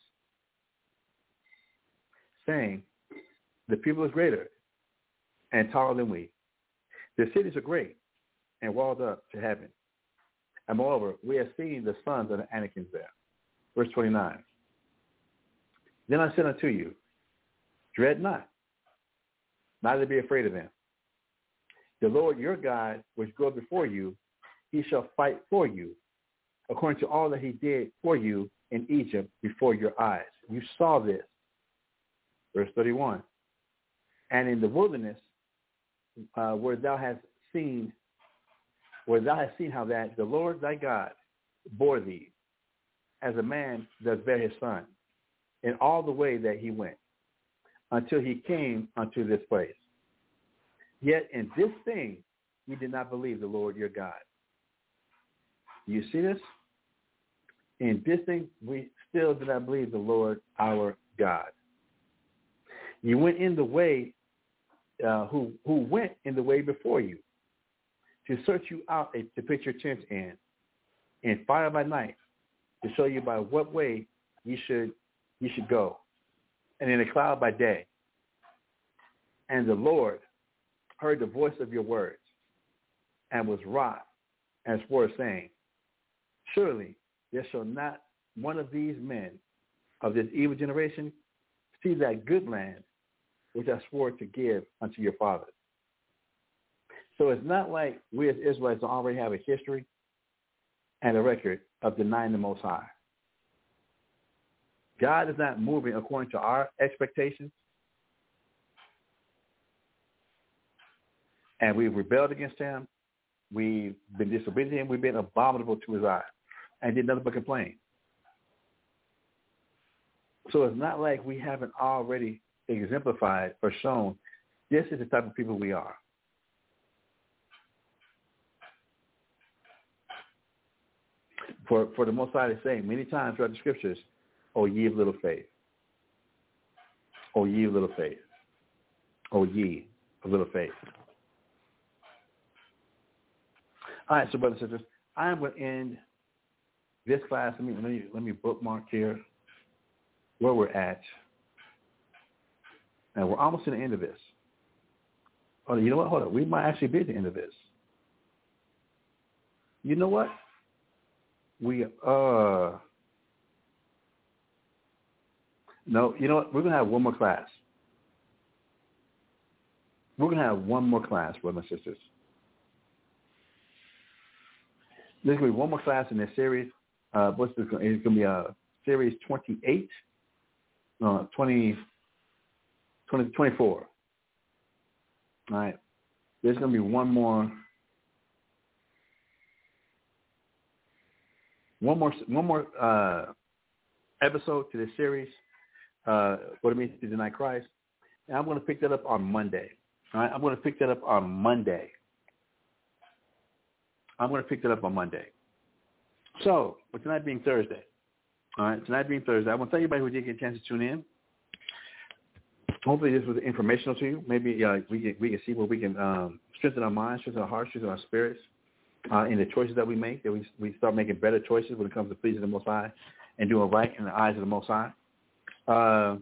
saying, the people is greater and taller than we. The cities are great and walled up to heaven. And moreover, we have seen the sons of the Anakims there. Verse twenty-nine. Then I said unto you, dread not, neither be afraid of them. The Lord your God, which goeth before you, he shall fight for you, according to all that he did for you in Egypt before your eyes. You saw this. Verse thirty-one. And in the wilderness, uh, where thou hast seen, where thou hast seen how that the Lord thy God bore thee, as a man does bear his son, in all the way that he went, until he came unto this place. Yet in this thing ye did not believe the Lord your God. You see this? In this thing we still did not believe the Lord our God. You went in the way, uh, who who went in the way before you, to search you out, to pitch your tents in, in fire by night, to show you by what way you should you should go, and in a cloud by day. And the Lord heard the voice of your words, and was wroth, and swore, saying, surely there shall not one of these men of this evil generation see that good land which I swore to give unto your fathers. So it's not like we as Israelites already have a history and a record of denying the Most High. God is not moving according to our expectations, and we've rebelled against him. We've been disobedient to him. We've been abominable to his eye, and did nothing but complain. So it's not like we haven't already exemplified or shown this is the type of people we are. For for the Most High to say many times throughout the scriptures, O ye of little faith. O ye of little faith. O ye of little faith. All right, so brothers and sisters, I'm going to end this class. Let me, let me, let me bookmark here where we're at. And we're almost to the end of this. Oh, you know what? Hold on. We might actually be at the end of this. You know what? We, uh, no, you know what? We're going to have one more class. We're going to have one more class, brothers and sisters. There's going to be one more class in this series. Uh, what's this? It's going to be a series twenty-eight, no, twenty, twenty, twenty-four. All right. There's going to be one more, one more, one more uh, episode to this series. Uh, what it means to deny Christ, and I'm going to pick that up on Monday. All right. I'm going to pick that up on Monday. I'm going to pick that up on Monday. So, with tonight being Thursday, all right, tonight being Thursday, I want to thank everybody who did get a chance to tune in. Hopefully this was informational to you. Maybe uh, we can we can see where we can um, strengthen our minds, strengthen our hearts, strengthen our spirits uh, in the choices that we make, that we we start making better choices when it comes to pleasing the Most High and doing right in the eyes of the Most High. Uh,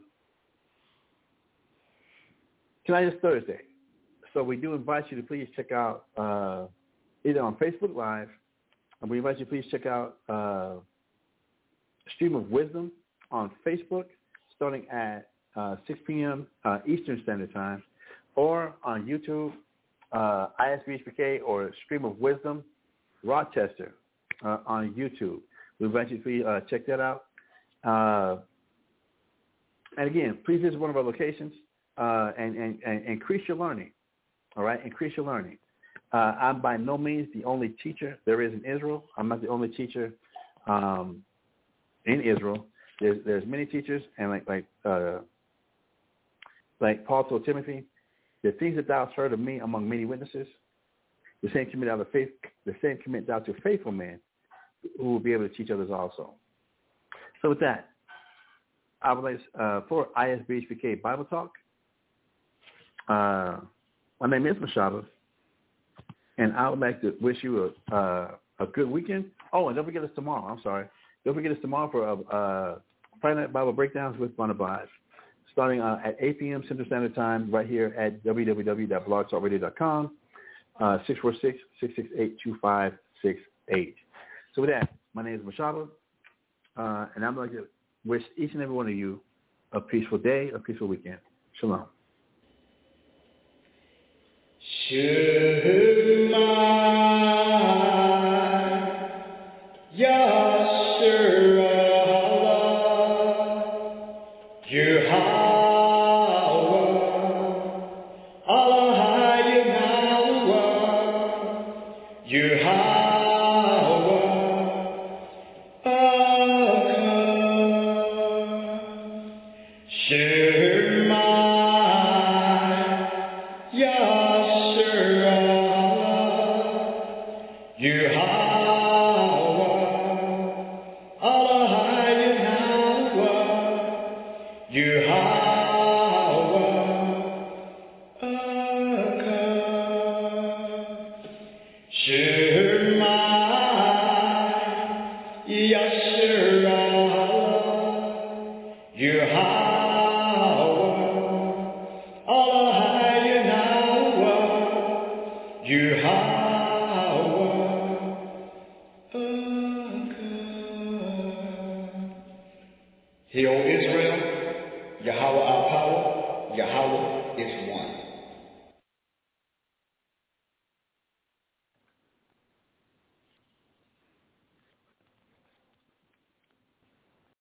tonight is Thursday, so we do invite you to please check out uh, either on Facebook Live, and we invite you to please check out uh, Stream of Wisdom on Facebook, starting at uh, six p.m. Uh, Eastern Standard Time, or on YouTube, uh, I S B H P K or Stream of Wisdom Rochester uh, on YouTube. We invite you to please uh, check that out. Uh, and again, please visit one of our locations uh, and, and, and increase your learning. All right, increase your learning. Uh, I'm by no means the only teacher there is in Israel. I'm not the only teacher um, in Israel. There's there's many teachers, and like like uh, like Paul told Timothy, the things that thou hast heard of me among many witnesses, the same commit thou to faith, the same commit thou to faithful men who will be able to teach others also. So with that, I would like uh, for I S B H P K Bible Talk. Uh, my name is Mashaba. And I would like to wish you a uh, a good weekend. Oh, and don't forget us tomorrow. I'm sorry. Don't forget us tomorrow for a uh, Friday Night Bible Breakdowns with Barnabas, starting uh, at eight p.m. Central Standard Time right here at w w w dot blog talk radio dot com, uh, six four six, six six eight, two five six eight. So with that, my name is Mashaba, uh, and I'm going to wish each and every one of you a peaceful day, a peaceful weekend. Shalom. Shema Yasharallah Yahweh Allah Yahweh Yahweh You have